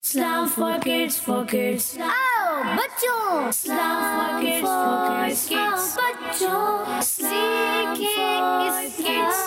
Islam for kids, for kids. आओ बच्चों, Islam for kids, बच्चों सीखे इस kids,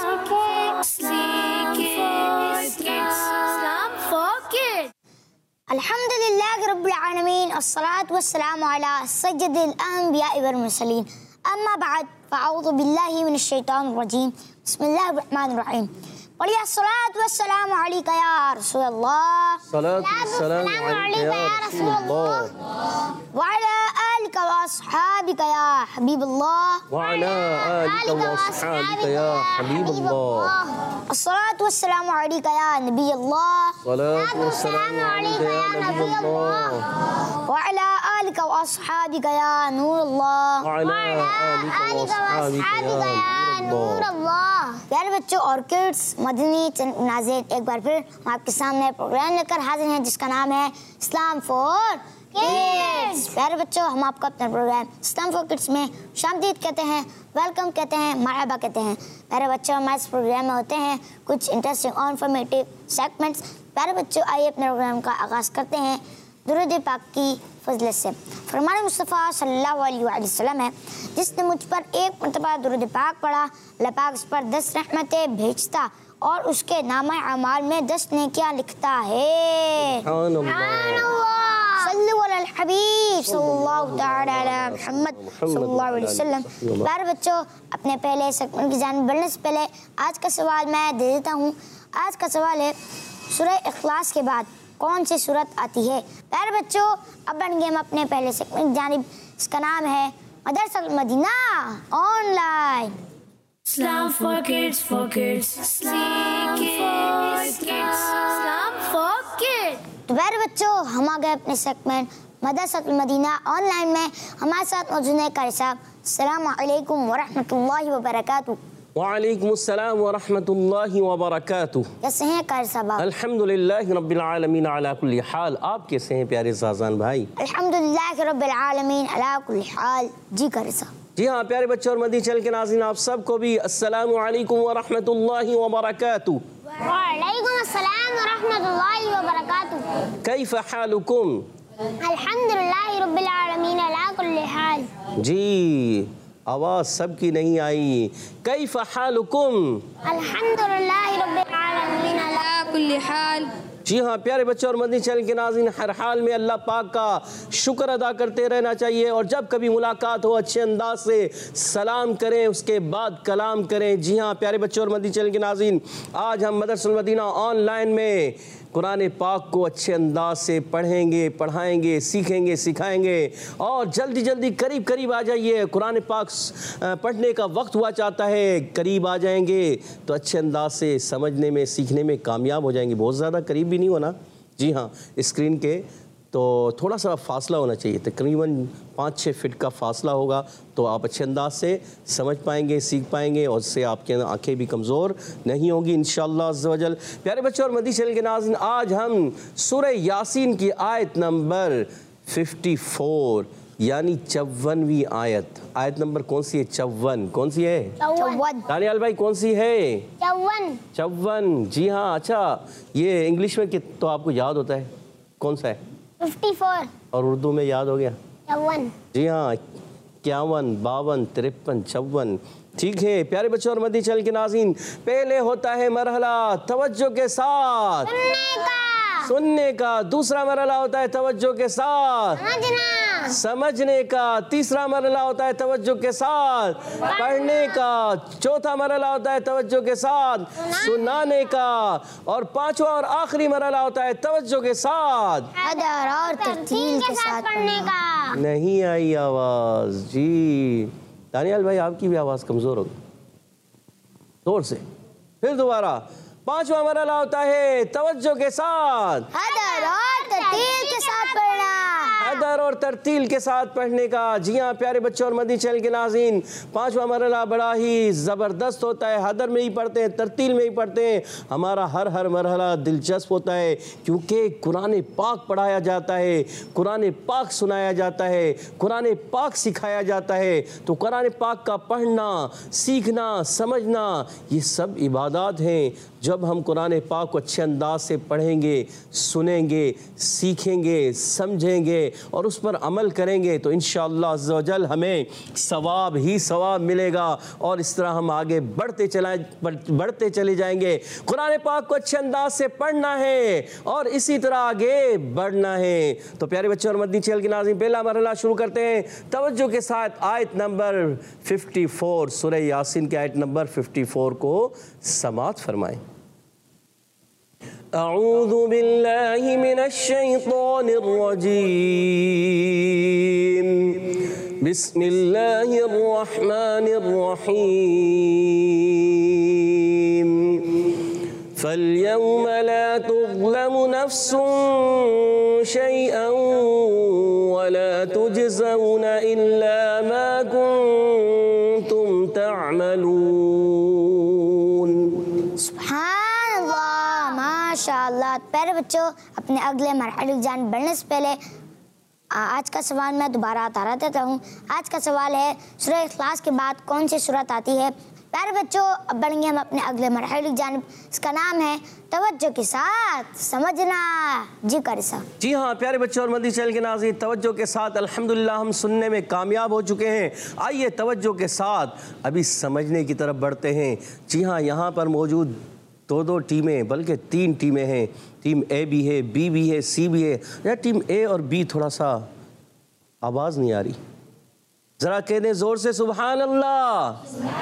सीखे इस kids. Islam for kids. अल्हम्दुलिल्लाह रब्बिल आलमीन अस्सलातु वस्सलामु अला सय्यदिल अंबिया वल मुरसलीन अम्मा बाद फ़अऊज़ु बिल्लाहि मिनश शैतानिर रजीम बिस्मिल्लाहिर रहमानिर रहीम पढ़िए अस्सलातु वस्सलामु अलैका या रसूलल्लाह सलातु वस्सलामु अलैका या रसूलल्लाह व अला आलिका व अस्हाबिका या हबीबल्लाह व अला आलिका व अस्हाबिका या हबीबल्लाह अस्सलातु वस्सलामु अलैका या नबीयल्लाह सलातु वस्सलामु अलैका या नबीयल्लाह व अला आलिका व अस्हाबिका या नूरल्लाह व अला आलिका व अस्हाबिका या नूरल्लाह। प्यारे बच्चों और किड्स, मदनी नाज़रीन, एक बार फिर हम आपके सामने प्रोग्राम लेकर हाजिर हैं जिसका नाम है इस्लाम फॉर किड्स। प्यारे बच्चों, हम आपको अपना प्रोग्राम इस्लाम फॉर किड्स में शामदीद कहते हैं, वेलकम कहते हैं, मरहबा कहते हैं। प्यारे बच्चों, हमारे इस प्रोग्राम में होते हैं कुछ इंटरेस्टिंग और इन्फॉर्मेटिव सेगमेंट्स। प्यारे बच्चों, आइए अपने प्रोग्राम का आगाज़ करते हैं दुरूद पाक की फजलत से। फरमान मुस्तफ़ा सल्लल्लाहु अलैहि वसल्लम है, जिसने मुझ पर एक मरतबा दुरूद पाक पढ़ा, अल्लाह पाक उस पर 10 रहमतें भेजता और उसके नामा अमाल में 10 नेकियां लिखता है। सल्लल्लाहु अलल हबीब सल्लल्लाहु तआला अला मुहम्मद सल्लल्लाहु अलैहि वसल्लम। प्यारे बच्चों, अपने पहले सेगमेंट की जानिब बढ़ने से पहले आज का सवाल मैं दे देता हूँ। आज का सवाल है, सूरह इखलास के बाद कौन सी सूरत आती है? प्यारे बच्चों, अब बन गए हम अपने पहले सेगमेंट जानिब। इसका नाम है Madrasa Madina online. Islam for kids, for kids. सीखे इस kids. Islam for kids. तो प्यारे बच्चों, हम आ गए अपने सेगमेंट मदरसा मदीना ऑनलाइन में। हमारे साथ मौजूद है कारी साहब। अस्सलामु अलैकुम व रहमतुल्लाहि व बरकातुहू। वालेकुम अस्सलाम व रहमतुल्लाहि व बरकातुहू। कैसे हैं कारी साहब? अल्हम्दुलिल्लाह रब्बिल आलमीन अला कुल्ली हाल। आप कैसे हैं प्यारे साज़ान भाई? अल्हम्दुलिल्लाह रब्बिल आलमीन अला कुल्ली हाल। जी कारी साहब। जी हाँ प्यारे बच्चों और मदनी चैनल के नाज़रीन, आप सबको भी अस्सलामु अलैकुम व रहमतुल्लाहि व बरकातुहू। वालेकुम अस्सलाम व रहमतुल्लाहि व बरकातुहू। कैफ़ हालुकुम? अल्हम्दुलिल्लाह रब्बिल आलमीन अला कुल्ली हाल। जी, आवाज़ सबकी नहीं आई। कैफ़ हालुकुम? अल्हम्दुलिल्लाह रब्बिल आलमीन अला कुल्ली हाल। जी हाँ प्यारे बच्चों और मदनी चैनल के नाज़रीन, हर हाल में अल्लाह पाक का शुक्र अदा करते रहना चाहिए और जब कभी मुलाकात हो अच्छे अंदाज से सलाम करें, उसके बाद कलाम करें। जी हाँ प्यारे बच्चों और मदनी चैनल के नाज़रीन, आज हम मदरसा मदीना ऑनलाइन में कुरान पाक को अच्छे अंदाज से पढ़ेंगे, पढ़ाएंगे, सीखेंगे, सिखाएंगे और जल्दी जल्दी करीब करीब आ जाइए। कुरान पाक पढ़ने का वक्त हुआ चाहता है, करीब आ जाएंगे तो अच्छे अंदाज से समझने में, सीखने में कामयाब हो जाएंगे। बहुत ज़्यादा करीब भी नहीं होना। जी हाँ, स्क्रीन के तो थोड़ा सा फासला होना चाहिए, तकरीबन 5-6 फीट का फासला होगा तो आप अच्छे अंदाज से समझ पाएंगे, सीख पाएंगे और उससे आपके आंखें भी कमज़ोर नहीं होंगी इंशाअल्लाह अज़्ज़ व जल। प्यारे बच्चों और मदनी चैनल के नाज़रीन, आज हम सूरह यासीन की आयत नंबर 54 यानी 54वीं आयत। आयत नंबर कौन सी है? 54। कौन सी है? 54। दानियाल भाई कौन सी है? 54। जी हाँ, अच्छा ये इंग्लिश में तो आपको याद होता है, कौन सा है? 54। और उर्दू में याद हो गया? 54। जी हाँ, 51, 52, 53, 54। ठीक है प्यारे बच्चों और मदनी चैनल के नाज़रीन, पहले होता है मरहला तवज्जो के साथ सुनने का, दूसरा मरहला होता है तवज्जो के साथ समझने का, तीसरा मरहला होता है तवज्जो के साथ पढ़ने का, चौथा मरहला होता है तवज्जो के साथ सुनाने का और पांचवा और आखिरी मरहला होता है तवज्जो के साथ अदर और तरतील के साथ पढ़ने का। नहीं आई आवाज़। जी दानियाल भाई, आपकी भी आवाज़ कमज़ोर हो गई, जोर से फिर दोबारा। पांचवा मरहला होता है तवज्जो के साथ अदर और तरतील के साथ पढ़ना। कदर और तरतील के साथ पढ़ने का। जी हाँ प्यारे बच्चों और मदनी चैनल के नाज़रीन, 5वां मरहला बड़ा ही ज़बरदस्त होता है। हदर में ही पढ़ते हैं, तरतील में ही पढ़ते हैं। हमारा हर मरहला दिलचस्प होता है क्योंकि कुरान पाक पढ़ाया जाता है, कुरान पाक सुनाया जाता है, कुरान पाक सिखाया जाता है। तो कुरान पाक का पढ़ना, सीखना, समझना, ये सब इबादत हैं। जब हम कुरान पाक को अच्छे अंदाज से पढ़ेंगे, सुनेंगे, सीखेंगे, समझेंगे और उस पर अमल करेंगे तो इंशाअल्लाह अज़्ज़ व जल हमें सवाब ही सवाब मिलेगा और इस तरह हम आगे बढ़ते चले जाएंगे। कुरान पाक को अच्छे अंदाज से पढ़ना है और इसी तरह आगे बढ़ना है। तो प्यारे बच्चों और मदनी चैनल के नाज़रीन, पहला मरहला शुरू करते हैं तवज्जो के साथ। आयत नंबर 54 सूरह यासीन के आयत नंबर 54 को समाअत फरमाएं। अऊज़ु बिल्लाहि मिनश शैतानिर रजीम, बिस्मिल्लाहिर रहमानिर रहीम। फल्यौम ला तुज़लमु नफ्सुन शैअन वला तुजज़ौना इल्ला मा कुन्तुम तअमलून। माशाअल्लाह। प्यारे बच्चों, अपने अगले मरहले की जान बढ़ने से पहले आज का सवाल मैं दोबारा आता देता हूँ। आज का सवाल है सूरह इखलास के बाद कौन सी सूरत आती है? प्यारे बच्चों, अब बढ़ेंगे हम अपने अगले मरहले की जानिब। इसका नाम है तवज्जो के साथ समझना। जी कारी साहब। जी हाँ प्यारे बच्चों और मदनी चैनल के नाज़रीन, तवज्जो के साथ अल्हम्दुलिल्लाह हम सुनने में कामयाब हो चुके हैं। आइए तवज्जो के साथ अभी समझने की तरफ बढ़ते हैं। जी हाँ, यहाँ पर मौजूद दो टीमें, बल्कि 3 टीमें हैं। टीम ए भी है, बी भी है, सी भी है। या टीम ए और बी, थोड़ा सा आवाज़ नहीं आ रही, ज़रा कह दें ज़ोर से सुभान अल्लाह।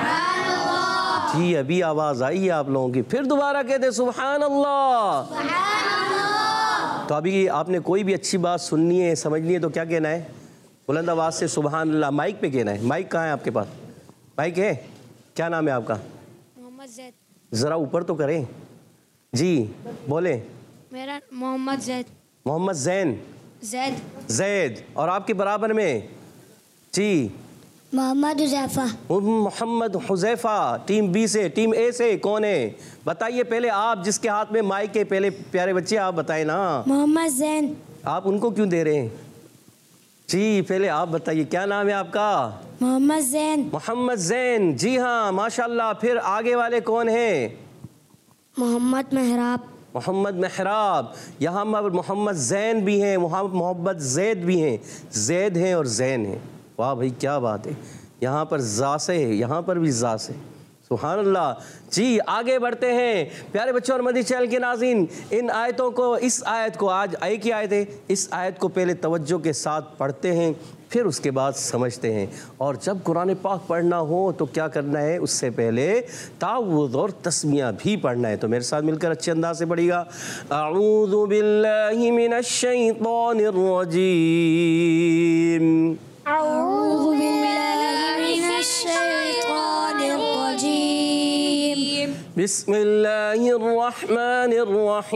जी अभी आवाज़ आई है आप लोगों की, फिर दोबारा कह दें सुभान अल्लाह। तो अभी आपने कोई भी अच्छी बात सुननी है, समझनी है तो क्या कहना है? बुलंद आवाज़ से सुभान अल्लाह। माइक पे कहना है। माइक कहाँ है आपके पास? माइक है? क्या नाम है आपका? मोहम्मद जैद। ज़रा ऊपर तो करें जी, बोले। मेरा मोहम्मद जैद। मोहम्मद जैन। जैद। और आपके बराबर में? जी मोहम्मद हुज़ैफा। मोहम्मद हुज़ैफा। टीम बी से, टीम ए से कौन है? बताइए पहले आप, जिसके हाथ में माइक है, पहले प्यारे बच्चे आप बताएं ना। मोहम्मद जैन। आप उनको क्यों दे रहे हैं? जी पहले आप बताइए, क्या नाम है आपका? मोहम्मद जैन। मोहम्मद जैन। जी हाँ माशाल्लाह। फिर आगे वाले कौन हैं? मोहम्मद मेहराब। मोहम्मद मेहराब। यहाँ पर मोहम्मद जैन भी हैं, मोहम्मद जैद भी हैं। जैद हैं और जैन हैं। वाह भाई क्या बात है। यहाँ पर जा से है, यहाँ पर भी जा से। सुभान अल्लाह। जी आगे बढ़ते हैं प्यारे बच्चों और मदनी चैनल के नाज़रीन। इन आयतों को, इस आयत को, आज एक ही आयत है, इस आयत को पहले तवज्जो के साथ पढ़ते हैं, फिर उसके बाद समझते हैं। और जब कुरान पाक पढ़ना हो तो क्या करना है? उससे पहले तावुज़ और तस्मिया भी पढ़ना है। तो मेरे साथ मिलकर अच्छे अंदाज से पढ़िएगा। अऊज़ु बिल्लाहि मिनश शैतानिर रजीम। अऊज़ु बिल्लाहि मिनश शैतानिर रजीम। बिस्मिल्लाहिर रहमानिर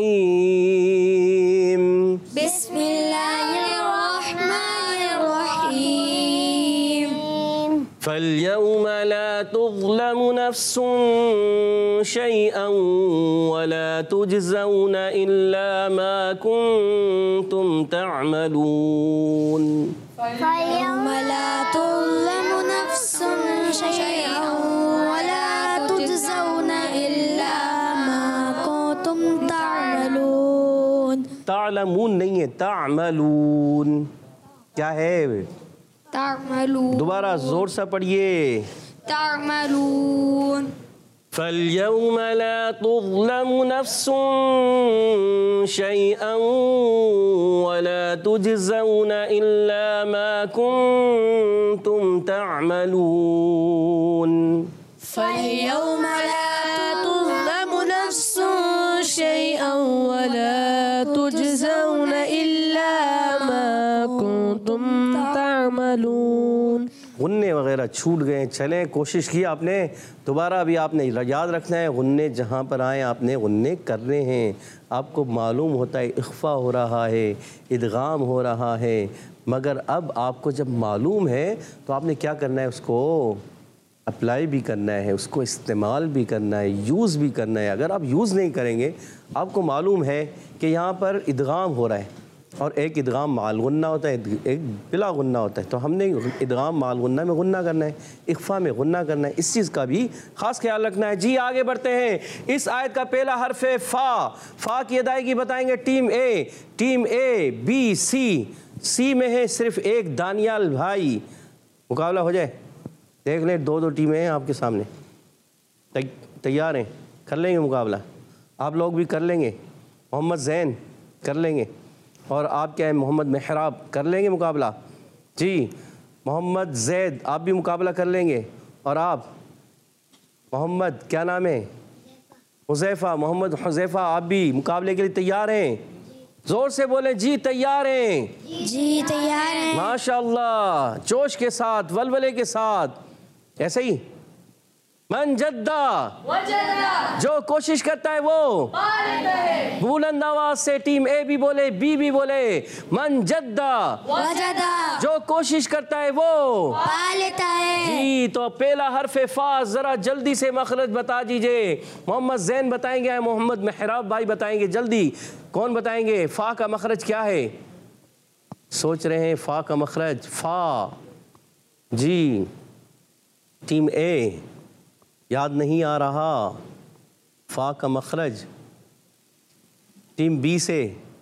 रहीम। बिस्मिल्लाहिर रहमानिर रहीम। फल्यौम ला तुज़लमु नफ्सुन शैअन वला तुजज़ौना इल्ला मा कुन्तुम तअमलून। फल्यौम ला तुज़लमु नफ्सुन शैअन वला तुजज़ौना इल्ला मा कुन्तुम तअमलून। तालमून नहीं है, तामलून। क्या है? तअमलून। दोबारा जोर से पढ़िए। तअमलून। फल्यौम ला तुज़लमु नफ्सुन शैअन वला तुजज़ौना इल्ला मा कुन्तुम तअमलून। फल्यौम ला तुज़लमु नफ्सुन शैअन वला तुजज़ौना इल्ला मा कुन्तुम तअमलून। गुन्ने वगैरह छूट गए, चलें कोशिश की आपने, दोबारा अभी आपने याद रखना है, गुन्ने जहाँ पर आए आपने गुन्ने करने हैं। आपको मालूम होता है इख्फा हो रहा है, इदगाम हो रहा है, मगर अब आपको जब मालूम है तो आपने क्या करना है, उसको अप्लाई भी करना है, उसको इस्तेमाल भी करना है, यूज़ भी करना है। अगर आप यूज़ नहीं करेंगे, आपको मालूम है कि यहाँ पर इदगाम हो रहा है और एक इदगाम माल गुन्ना होता है, एक बिला गुन्ना होता है, तो हमने इदगाम माल गुन्ना में गुन्ना करना है, इख्फा में गुन्ना करना है। इस चीज़ का भी ख़ास ख्याल रखना है। जी आगे बढ़ते हैं। इस आयत का पहला हर्फ है फ़ा। फ़ा की अदायगी बताएंगे टीम ए, बी, सी में है सिर्फ एक दानियाल भाई। मुकाबला हो जाए, देख लें, दो टीमें हैं आपके सामने, तैयार हैं, कर लेंगे मुकाबला। आप लोग भी कर लेंगे, मोहम्मद ज़ैन कर लेंगे और आप क्या है मोहम्मद मेहराब कर लेंगे मुकाबला। जी मोहम्मद जैद आप भी मुकाबला कर लेंगे और आप मोहम्मद क्या नाम है, हुज़ैफ़ा, मोहम्मद हुज़ैफ़ा आप भी मुकाबले के लिए तैयार हैं? ज़ोर से बोलें जी तैयार हैं। जी तैयार हैं। माशाअल्लाह, जोश के साथ, वलवले के साथ। ऐसे ही मन जद्दा, जो कोशिश करता है वो बुलंद आवाज से टीम ए भी बोले, बी भी बोले, मन जद्दा, जो कोशिश करता है वो पा लेता है। जी तो पहला हर्फ फा जरा जल्दी से मखरज बता दीजिए। मोहम्मद ज़ैन बताएंगे या मोहम्मद मेहराब भाई बताएंगे? जल्दी कौन बताएंगे? फा का मखरज क्या है? सोच रहे हैं फा का मखरज? फा जी टीम ए याद नहीं आ रहा। फा का मखरज टीम बी से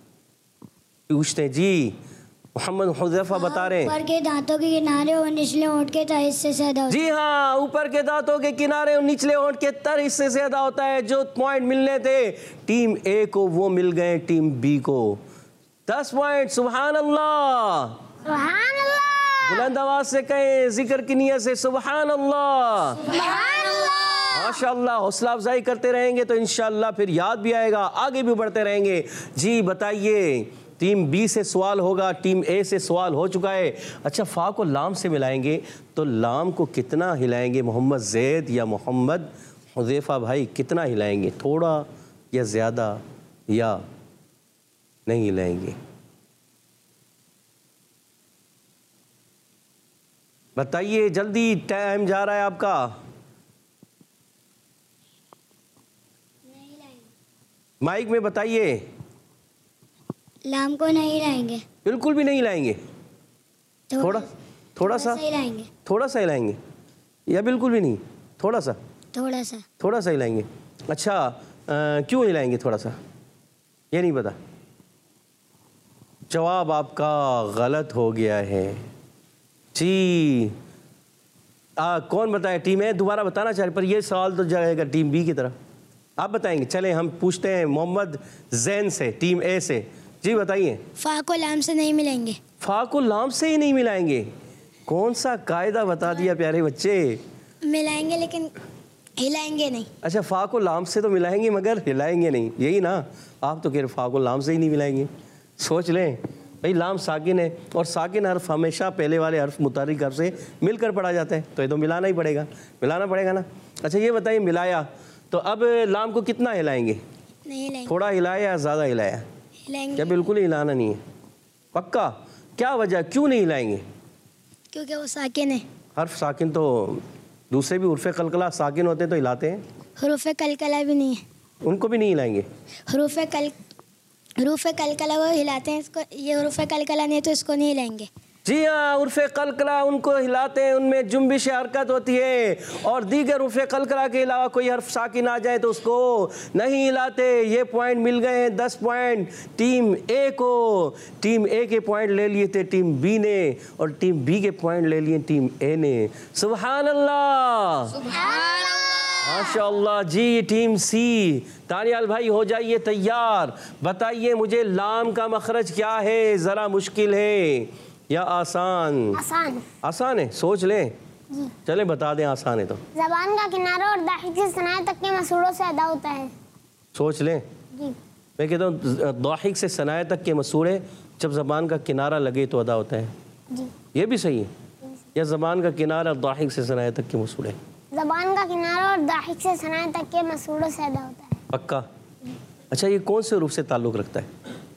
पूछते हैं। जी मोहम्मद हुज़ैफ़ा बता रहे हैं। ऊपर के दांतों के किनारे और निचले होंठ के तर हिस्से से अदा होता है। जी हाँ, ऊपर के दांतों के किनारे और निचले होंठ के तर हिस्से से अदा होता है। जो पॉइंट मिलने थे टीम ए को वो मिल गए टीम बी को। 10 पॉइंट। सुभान अल्लाह, सुभान अल्लाह। बुलंद आवाज से कहें, जिक्र की नियत से सुभान अल्लाह, सुभान अल्लाह। माशाअल्लाह। हौसला अफजाई करते रहेंगे तो इंशाअल्लाह फिर याद भी आएगा, आगे भी बढ़ते रहेंगे। जी बताइए, टीम बी से सवाल होगा, टीम ए से सवाल हो चुका है। अच्छा, फा को लाम से मिलाएंगे तो लाम को कितना हिलाएंगे? मोहम्मद ज़ैद या मोहम्मद हुज़ैफ़ा भाई कितना हिलाएंगे? थोड़ा या ज़्यादा या नहीं हिलाएंगे? बताइए जल्दी, टाइम जा रहा है आपका। माइक में बताइए। लाम को नहीं हिलाएंगे, बिल्कुल भी नहीं हिलाएंगे? थोड़ा सा हिलाएंगे। थोड़ा सा हिलाएंगे या बिल्कुल भी नहीं? थोड़ा सा हिलाएंगे। अच्छा, क्यों हिलाएंगे थोड़ा सा? ये नहीं पता? जवाब आपका गलत हो गया है जी। कौन बताए? टीम ए दोबारा बताना चाह रहे, पर ये सवाल तो जाएगा टीम बी की तरफ। आप बताएंगे? चलें हम पूछते हैं मोहम्मद ज़ैन से, टीम ए से। जी बताइए। फा को लाम से नहीं मिलाएंगे। फा को लाम से ही नहीं मिलाएंगे? कौन सा कायदा बता दिया प्यारे बच्चे? मिलाएंगे लेकिन हिलाएंगे नहीं। अच्छा, फा को लाम से तो मिलाएंगे मगर हिलाएंगे नहीं, यही ना? आप तो कह रहे फा को लाम से ही नहीं मिलाएंगे। सोच लें भाई, लाम साकिन है और साकिन हर्फ हमेशा पहले वाले हर्फ मुतारिक हर्फ से मिलकर पढ़ा जाता है, तो ये तो मिलाना ही पड़ेगा, मिलाना पड़ेगा ना। अच्छा ये बताइए, मिलाया तो अब लाम को कितना हिलाएंगे? नहीं हिलाएंगे। थोड़ा हिलाया या ज़्यादा हिलाया? हिलाएंगे। क्या बिल्कुल ही हिलाना नहीं है? पक्का? क्या वजह, क्यों नहीं हिलाएंगे? क्योंकि वो साकिन है। हर्फ साकिन तो दूसरे भी उर्फ़े कलकला साकिन होते हैं तो हिलाते हैं। हुरूफ़े कलकला भी नहीं है, उनको भी नहीं हिलाएंगे? हुरूफ़े कलकला वो हिलाते हैं, इसको ये हुरूफ़े कलकला नहीं तो इसको नहीं हिलाएंगे। जी हाँ, उर्फ़े कलकला उनको हिलाते हैं, उनमें जुम्बिश हरकत होती है। और दीगर उर्फ़े कलकला के अलावा कोई हर्फ साकिन आ जाए तो उसको नहीं हिलाते। ये पॉइंट मिल गए हैं, 10 पॉइंट टीम ए को। टीम ए के पॉइंट ले लिए थे टीम बी ने और टीम बी के पॉइंट ले लिए टीम ए ने। सुभान अल्लाह, सुभान अल्लाह। माशाअल्लाह। जी टीम सी, तानियाल भाई हो जाइए तैयार। बताइए मुझे, लाम का मखरज क्या है? ज़रा मुश्किल है या आसान? आसान। आसान है, सोच लें। चले बता दें, आसान है तो। ज़बान का किनारा और दाहिक से सनाए तक के मसूड़ों से अदा होता है। सोच लें। जी। मैं कहता हूँ दाहिक से सनाए तक के मसूड़े जब ज़बान का किनारा लगे तो अदा होता है। जी। ये भी सही है? या ज़बान का किनारा दाहिक से सनाए तक के मसूड़े? ज़बान का किनारा और दाहिक से सनाए तक के मसूड़ों से अदा होता है। पक्का? अच्छा, ये कौन से रूप से ताल्लुक़ रखता है?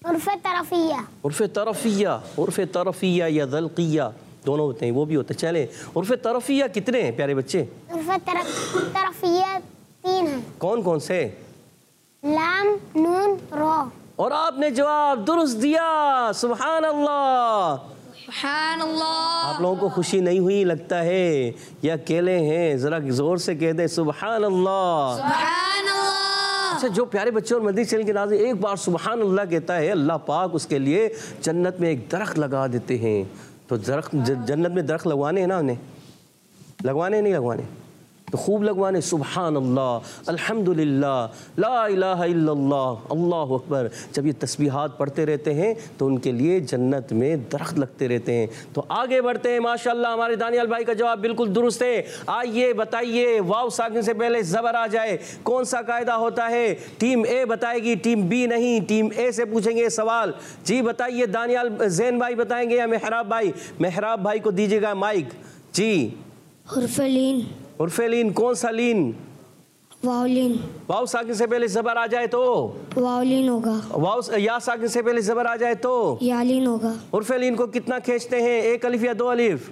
उर्फ तरफिया। उर्फ तरफिया, उर्फ तरफिया या ज़ल्क़िया दोनों होते हैं, वो भी होते हैं। चले, उर्फ तरफिया कितने हैं प्यारे बच्चे? उर्फ तरफिया 3 हैं। कौन कौन से? लाम, नून, रो। और आपने जवाब दुरुस्त दिया, सुभान अल्लाह। सुभान अल्लाह। आप लोगों को खुशी नहीं हुई लगता है, या अकेले हैं? जरा जोर से कह दे सुभान अल्लाह। सुभान अल्लाह। अच्छा, जो प्यारे बच्चे और मदनी चैनल के नाज़रीन एक बार सुभान अल्लाह कहता है, अल्लाह पाक उसके लिए जन्नत में एक दरख्त लगा देते हैं। तो दरख्त, जन्नत में दरख्त लगवाने हैं ना, उन्हें लगवाने नहीं लगवाने तो खूब लगवाने। सुभान अल्लाह, अल्हम्दुलिल्लाह, ला इलाहा इल्लल्लाह, अल्लाहु अकबर। जब ये तस्बीहात पढ़ते रहते हैं तो उनके लिए जन्नत में दरख्त लगते रहते हैं। तो आगे बढ़ते हैं। माशाअल्लाह, हमारे दानियाल भाई का जवाब बिल्कुल दुरुस्त है। आइए बताइए, वाव साकिन से पहले ज़बर आ जाए कौन सा कायदा होता है? टीम ए बताएगी, टीम बी नहीं। टीम ए से पूछेंगे सवाल। जी बताइए, दानियाल जैन भाई बताएंगे या मेहराब भाई? मेहराब भाई को दीजिएगा माइक। जी। हुर्फ़े लीन। उर्फे लीन, कौन सा लीन? वाउलिन। वाव साकिन से पहले जबर आ जाए तो? वाउलिन होगा। वाव या साकिन से पहले जबर आ जाए तो? यालिन होगा। उर्फे लीन को कितना खींचते हैं? 1 अलिफ या 2 अलिफ?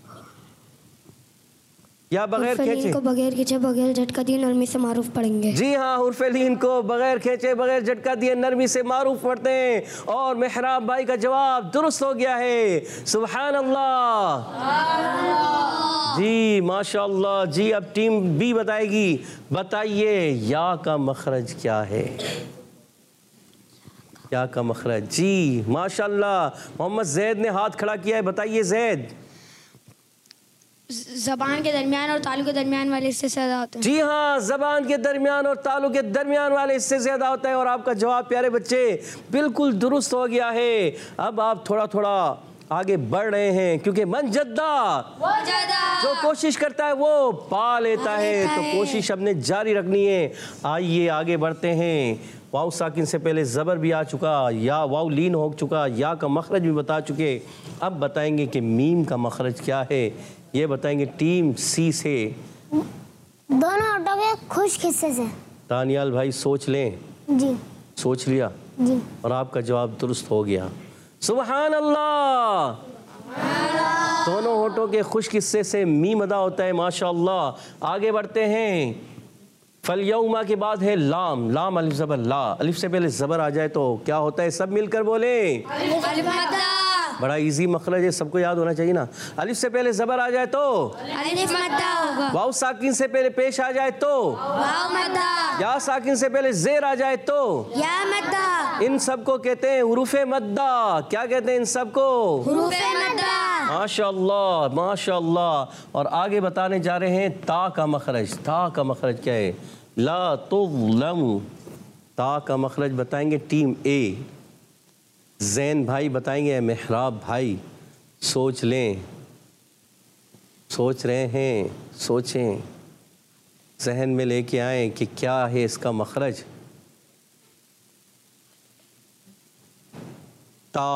या बगैर हुर्फ़े लीन खींचे? को बगैर खींचे, बगैर झटका दिए नरमी से मारूफ पढ़ेंगे। जी हाँ, उर्फे लीन को बगैर खींचे, बगैर झटका दिए नरमी से मारूफ पढ़ते हैं। और मेहराब भाई का जवाब दुरुस्त हो गया है, सुभान अल्लाह। जी माशाअल्लाह। जी अब टीम बी बताएगी। बताइए, या का मखरज क्या है? या का मखरज। जी माशाअल्लाह, मोहम्मद जैद ने हाथ खड़ा किया है। बताइए जैद। ज़बान के दरमियान और तालु के दरमियान वाले हिस्से से ज़्यादा होते हैं। जी हाँ, ज़बान के दरमियान और तालु के दरमियान वाले हिस्से ज़्यादा होता है। और आपका जवाब प्यारे बच्चे बिल्कुल दुरुस्त हो गया है। अब आप थोड़ा थोड़ा आगे बढ़ रहे हैं, क्योंकि मन जद्दा जो कोशिश करता है वो पा लेता है। तो कोशिश अपने जारी रखनी है। आइए आगे बढ़ते हैं। वाव साकिन से पहले ज़बर भी आ चुका, या वाव लीन हो चुका, या का मखरज भी बता चुके। अब बताएंगे कि मीम का मखरज क्या है। ये बताएंगे टीम सी से। दोनों ऑटो के खुश हिस्से से। दानियाल भाई सोच लें। जी। सोच लिया? जी। और आपका जवाब दुरुस्त हो गया, सुभान अल्लाह। दोनों होठों के खुश्क हिस्से से मीम अदा होता है, माशाअल्लाह। आगे बढ़ते हैं। फलयौमा के बाद है लाम। लाम अलिफ ज़बर ला। अलिफ से पहले ज़बर आ जाए तो क्या होता है? सब मिलकर बोले। बड़ा इजी मखरज है, सबको याद होना चाहिए ना। अलिफ से पहले ज़बर आ जाए तो अलिफ मद्दा होगा। वाव साकिन से पहले पेश आ जाए तो वाव मद्दा। या साकिन से पहले ज़ेर आ जाए तो या मद्दा। इन सबको कहते हैं हुरूफ़े मद्दा। क्या कहते हैं इन सबको? हुरूफ़े मद्दा। माशाअल्लाह, माशाअल्लाह। और आगे बताने जा रहे हैं ता का मखरज। ता का मखरज क्या है? ला तुज़लम। ता का मखरज बताएंगे टीम ए। जैन भाई बताएंगे, मेहराब भाई? सोच लें। सोच रहे हैं? सोचें, जहन में लेके आए कि क्या है इसका मखरज। ता।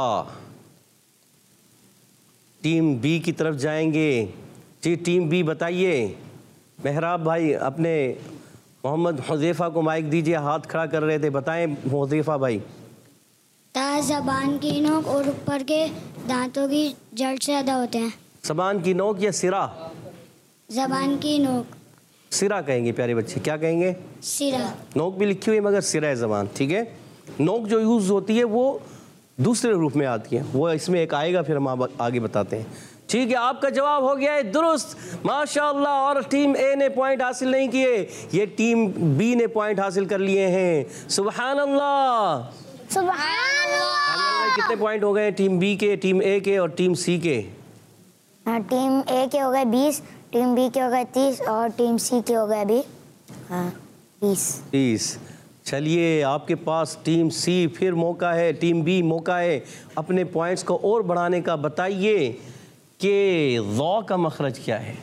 टीम बी की तरफ जाएंगे। जी टीम बी बताइए। मेहराब भाई अपने मोहम्मद हुज़ैफ़ा को माइक दीजिए, हाथ खड़ा कर रहे थे। बताएं हुज़ैफ़ा भाई। ता ज़बान की नोक और ऊपर के दांतों की जड़ से अदा होते हैं। ज़बान की नोक या सिरा? ज़बान की नोक। सिरा कहेंगे प्यारे बच्चे। क्या कहेंगे? सिरा। नोक भी लिखी हुई है मगर सिरा है ज़बान, ठीक है। नोक जो यूज़ होती है वो दूसरे रूप में आती है, वो इसमें एक आएगा, फिर हम आगे बताते हैं। ठीक है, आपका जवाब हो गया है दुरुस्त, माशाअल्लाह। और टीम ए ने पॉइंट हासिल नहीं किए, ये टीम बी ने पॉइंट हासिल कर लिए हैं। सुभान अल्लाह। सुभान अल्लाह। कितने पॉइंट हो गए टीम बी के, टीम ए के और टीम सी के? टीम ए के हो गए 20, टीम बी के हो गए 30 और टीम सी के हो गए अभी 30। चलिए, आपके पास टीम सी फिर मौका है, टीम बी मौका है अपने पॉइंट्स को और बढ़ाने का। बताइए कि ज़ौ का मखरज क्या है?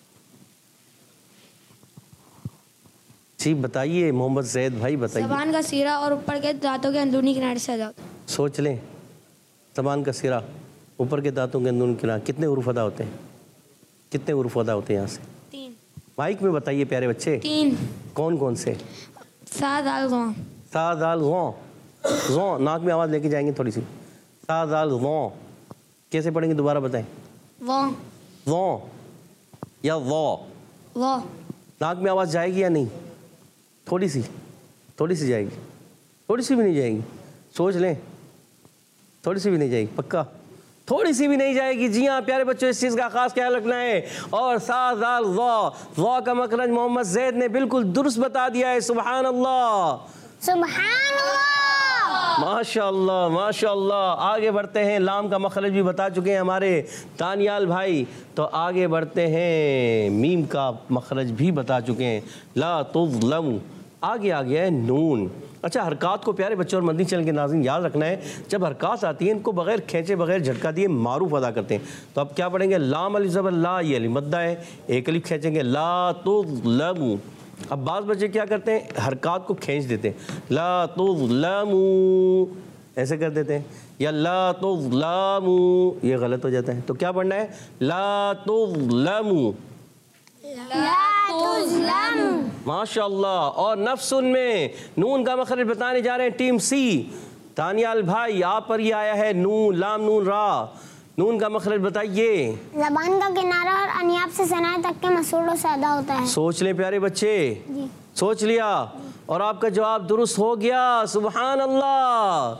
जी बताइए मोहम्मद जैद भाई, बताइए। ज़बान का सिरा और ऊपर के दांतों के अंदरूनी किनारे से अदा होता है। सोच लें। ज़बान का सिरा, ऊपर के दांतों के अंदरूनी किनारे, कितने हुरूफ अदा होते हैं? कितने हुरूफ अदा होते हैं यहाँ से? 3। माइक में बताइए प्यारे बच्चे। 3। कौन कौन से? सा दाल गौ। सा दाल गौ। ज़ों, नाक में आवाज़ लेके जाएंगे थोड़ी सी। सा दाल ज़ों कैसे पढ़ेंगे दोबारा बताएं। वो ज़ों या वो, नाक में आवाज़ जाएगी या नहीं? थोड़ी सी जाएगी, थोड़ी सी भी नहीं जाएगी, सोच लें, थोड़ी सी भी नहीं जाएगी, पक्का थोड़ी सी भी नहीं जाएगी। जी हाँ प्यारे बच्चों, इस चीज़ का खास ख्याल रखना है। और सा दाल ज़ौ का मखरज मोहम्मद ज़ैद ने बिल्कुल दुरुस्त बता दिया है। सुभान अल्लाह, सुभान अल्लाह, माशाअल्लाह माशाअल्लाह। आगे बढ़ते हैं, लाम का मखरज भी बता चुके हैं हमारे दानियाल भाई, तो आगे बढ़ते हैं, मीम का मखरज भी बता चुके हैं। ला तुज़लमु, आगे आ गया है नून। अच्छा, हरकत को प्यारे बच्चों और मदनी चैनल के नाज़रीन याद रखना है, जब हरकत आती है इनको बगैर खींचे बगैर झटका दिए मारूफ अदा करते हैं। तो अब क्या पढ़ेंगे, लाम अलिफ ज़बर ला, ये अलिफ मद्दा है, एक अलिफ खींचेंगे, ला तुज़लमु। अब बाज़ बच्चे क्या करते हैं, हरकत को खींच देते हैं, ला तुज़लमु ऐसे कर देते हैं, या ला तुज़लमु, ये गलत हो जाता है। तो क्या पढ़ना है, ला तुज़लमु, माशाअल्लाह। और नफ्सुन में नून का मखरज बताने जा रहे हैं टीम सी। दानियाल भाई आप पर ये आया है नून, लाम नून रा, नून का मखरज बताइए। ज़बान का किनारा और अनियाब से सनाए तक के मसूलों से अदा होता है। सोच लें प्यारे बच्चे, सोच लिया और आपका जवाब दुरुस्त हो गया। सुभान अल्लाह,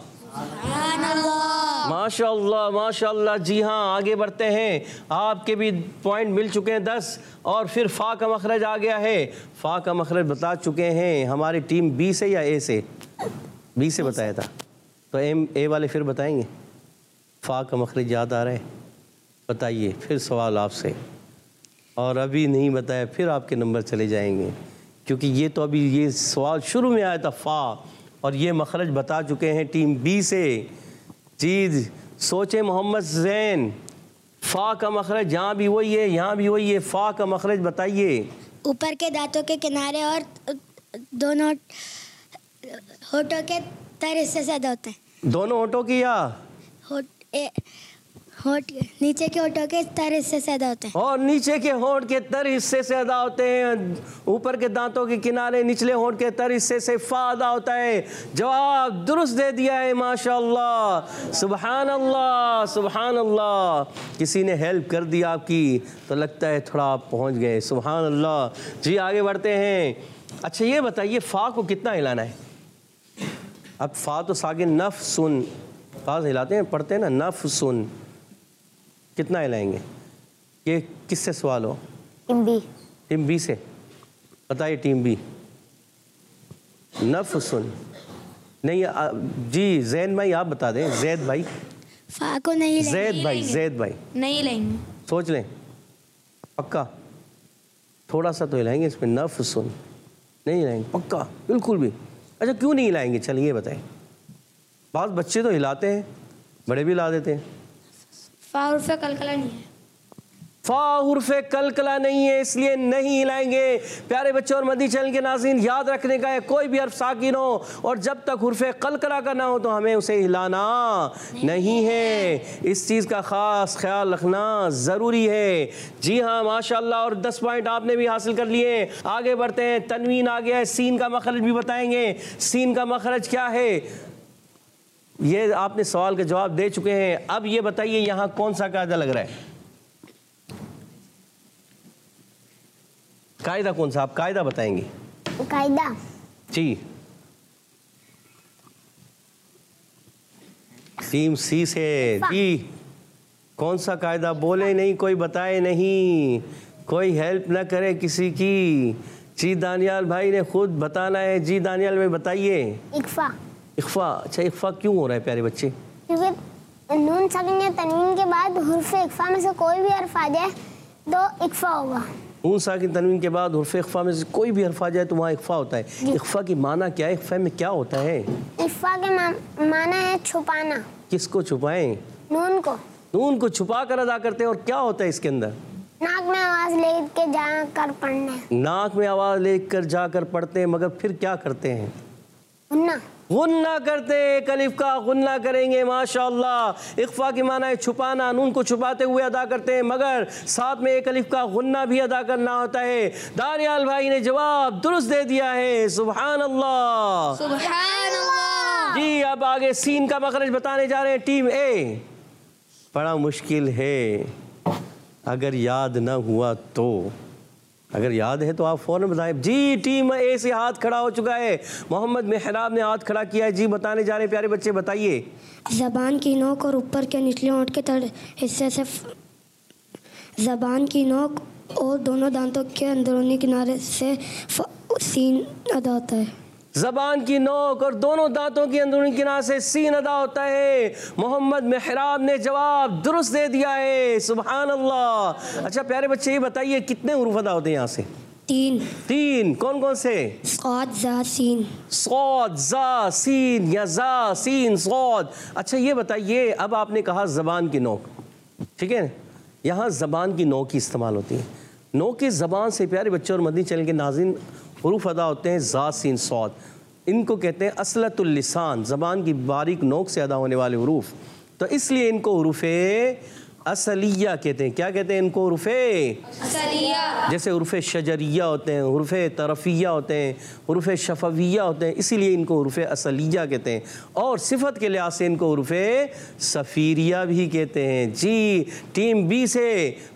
माशाअल्लाह माशाअल्लाह। जी हाँ, आगे बढ़ते हैं, आपके भी पॉइंट मिल चुके हैं 10। और फिर फ़ा का मखरज आ गया है। फ़ा का मखरज बता चुके हैं हमारी टीम बी से या ए से? बी से बताया था, तो ए वाले फिर बताएंगे। फ़ा का मखरज याद आ रहा है? बताइए, फिर सवाल आपसे। और अभी नहीं बताया फिर आपके नंबर चले जाएंगे, क्योंकि ये तो अभी ये सवाल शुरू में आया था फ़ा, और ये मखरज बता चुके हैं टीम बी से। जी सोचे मोहम्मद ज़ैन, फ़ा का मखरज यहाँ भी वही है, यहाँ भी वही है, फ़ा का मखरज बताइए। ऊपर के दांतों के किनारे और दोनों होठों के तर हिस्से से अदा होते हैं। दोनों होठों की या होठ नीचे के होठों के तर हिस्से से अदा होते हैं। और नीचे के होठ के तर हिस्से से अदा होते हैं। ऊपर के दांतों के किनारे निचले होठ के तर हिस्से से फ़ा अदा होता है। जवाब दुरुस्त दे दिया है, माशाअल्लाह, सुभान अल्लाह सुभान अल्लाह। किसी ने हेल्प कर दी आपकी, तो लगता है थोड़ा आप पहुँच गए। सुभान अल्लाह। जी आगे बढ़ते हैं। अच्छा ये बताइए, फ़ा को कितना हिलाना है? अब फ़ा तो सागिन नफ सुन, फ़ा हिलाते हैं, पढ़ते हैं ना, नफ सुन, कितना हिलाएंगे? ये किससे सवाल हो? Team B. टीम बी से बताइए। टीम बी, नफ सुन नहीं। जी जैन भाई आप बता दें। जैद भाई, फ़ा को नहीं जैद भाई नहीं लेंगे। सोच लें, पक्का थोड़ा सा तो हिलाएंगे इसमें। नफ सुन नहीं हिलाएंगे पक्का, बिल्कुल भी? अच्छा क्यों नहीं हिलाएंगे, चलिए बताएं। बात बच्चे तो हिलाते हैं, बड़े भी हिला देते हैं। फ़ा हुर्फ़े कलकला नहीं है। फ़ा हुर्फ़े कलकला नहीं है, इसलिए नहीं हिलाएंगे। प्यारे बच्चों और मदनी चैनल के नाज़रीन, याद रखने का है, कोई भी हर्फ साकिन हो और जब तक हुर्फ़े कलकला का ना हो तो हमें उसे हिलाना नहीं है। इस चीज़ का ख़ास ख्याल रखना ज़रूरी है। जी हाँ माशाअल्लाह। और 10 पॉइंट आपने भी हासिल कर लिए। आगे बढ़ते हैं, तनवीन आ गया है, सीन का मखरज भी बताएंगे। सीन का मखरज क्या है, ये आपने सवाल का जवाब दे चुके हैं। अब ये बताइए यहाँ कौन सा कायदा लग रहा है? कायदा कौन सा, आप कायदा बताएंगे? कायदा जी, टीम सी से। जी कौन सा कायदा? बोले नहीं, कोई बताए नहीं, कोई हेल्प ना करे किसी की। जी दानियाल भाई ने खुद बताना है। जी दानियाल भाई बताइए। इक्फा। इख्फा। अच्छा इख्फा क्यों हो रहा है प्यारे बच्चे? क्योंकि नून साकिन या तनवीन के बाद हुर्फ़े इक्फा में से कोई भी हर्फ आ जाए तो इक्फा होगा। नून साकिन तनवीन के बाद हुर्फ़े इख्फा में से कोई भी हर्फ आ जाए तो वहाँ इख्फा होता है। इख्फा की माना क्या है? इख्फा में क्या होता है? इक्फा के माना है छुपाना। किसको छुपाएं? नून को। नून को छुपा कर अदा करते हैं। और क्या होता है इसके अंदर? नाक में आवाज लेकर जाकर पढ़ने। नाक में आवाज लेकर जाकर पढ़ते हैं, मगर फिर क्या करते हैं? गुन्ना करते हैं। अलिफ का गुन्ना करेंगे। माशाअल्लाह। इख्फा की माना है छुपाना, नून को छुपाते हुए अदा करते हैं, मगर साथ में एक अलिफ का गुन्ना भी अदा करना होता है। दानियाल भाई ने जवाब दुरुस्त दे दिया है। सुभान अल्लाह, सुभान अल्लाह। जी अब आगे सीन का मखरज बताने जा रहे हैं टीम ए। बड़ा मुश्किल है, अगर याद ना हुआ तो, अगर याद है तो आप फौरन बताएं। जी टीम ए से हाथ खड़ा हो चुका है, मोहम्मद मेहराब ने हाथ खड़ा किया है। जी बताने जा रहे हैं प्यारे बच्चे, बताइए। जबान की नोक और ऊपर के निचले होंठ के हिस्से से जबान की नोक और दोनों दांतों के अंदरूनी किनारे से सीन अदा होता है। जबान की नोक और दोनों दांतों की अंदरूनी किनारे से सीन अदा होता है। मोहम्मद मेहराब ने जवाब दुरुस्त दे दिया है, सुभान अल्लाह। अच्छा प्यारे बच्चे ये बताइए कितने हुरूफ अदा होते हैं यहाँ से? तीन। कौन कौन से? सौद जा सीन। सौद जा सीन या जा सीन सौद। अच्छा ये बताइए, अब आपने कहा जबान की नोक, ठीक है, यहाँ जबान की नोक की इस्तेमाल होती है। नोक की जबान से प्यारे बच्चों और मदनी चैनल के नाज़रीन हुरूफ अदा होते हैं जा सीन सौद। इनको कहते हैं असलतुल लिसान, ज़बान की बारीक नोक से अदा होने वाले हुरूफ, तो इसलिए इनको हुरूफ़े असलिया कहते हैं। क्या कहते हैं इनको? हुरूफ़े असलिया। जैसे हुरूफ़े शजरिया होते हैं, हुरूफ़े तरफ़िया होते हैं, हुरूफ़े शफ़विया होते हैं, इसीलिए इनको हुरूफ़े असलिया कहते हैं। और सिफत के लिहाज से इनको हुरूफ़े सफ़ीरिया भी कहते हैं। जी टीम बी से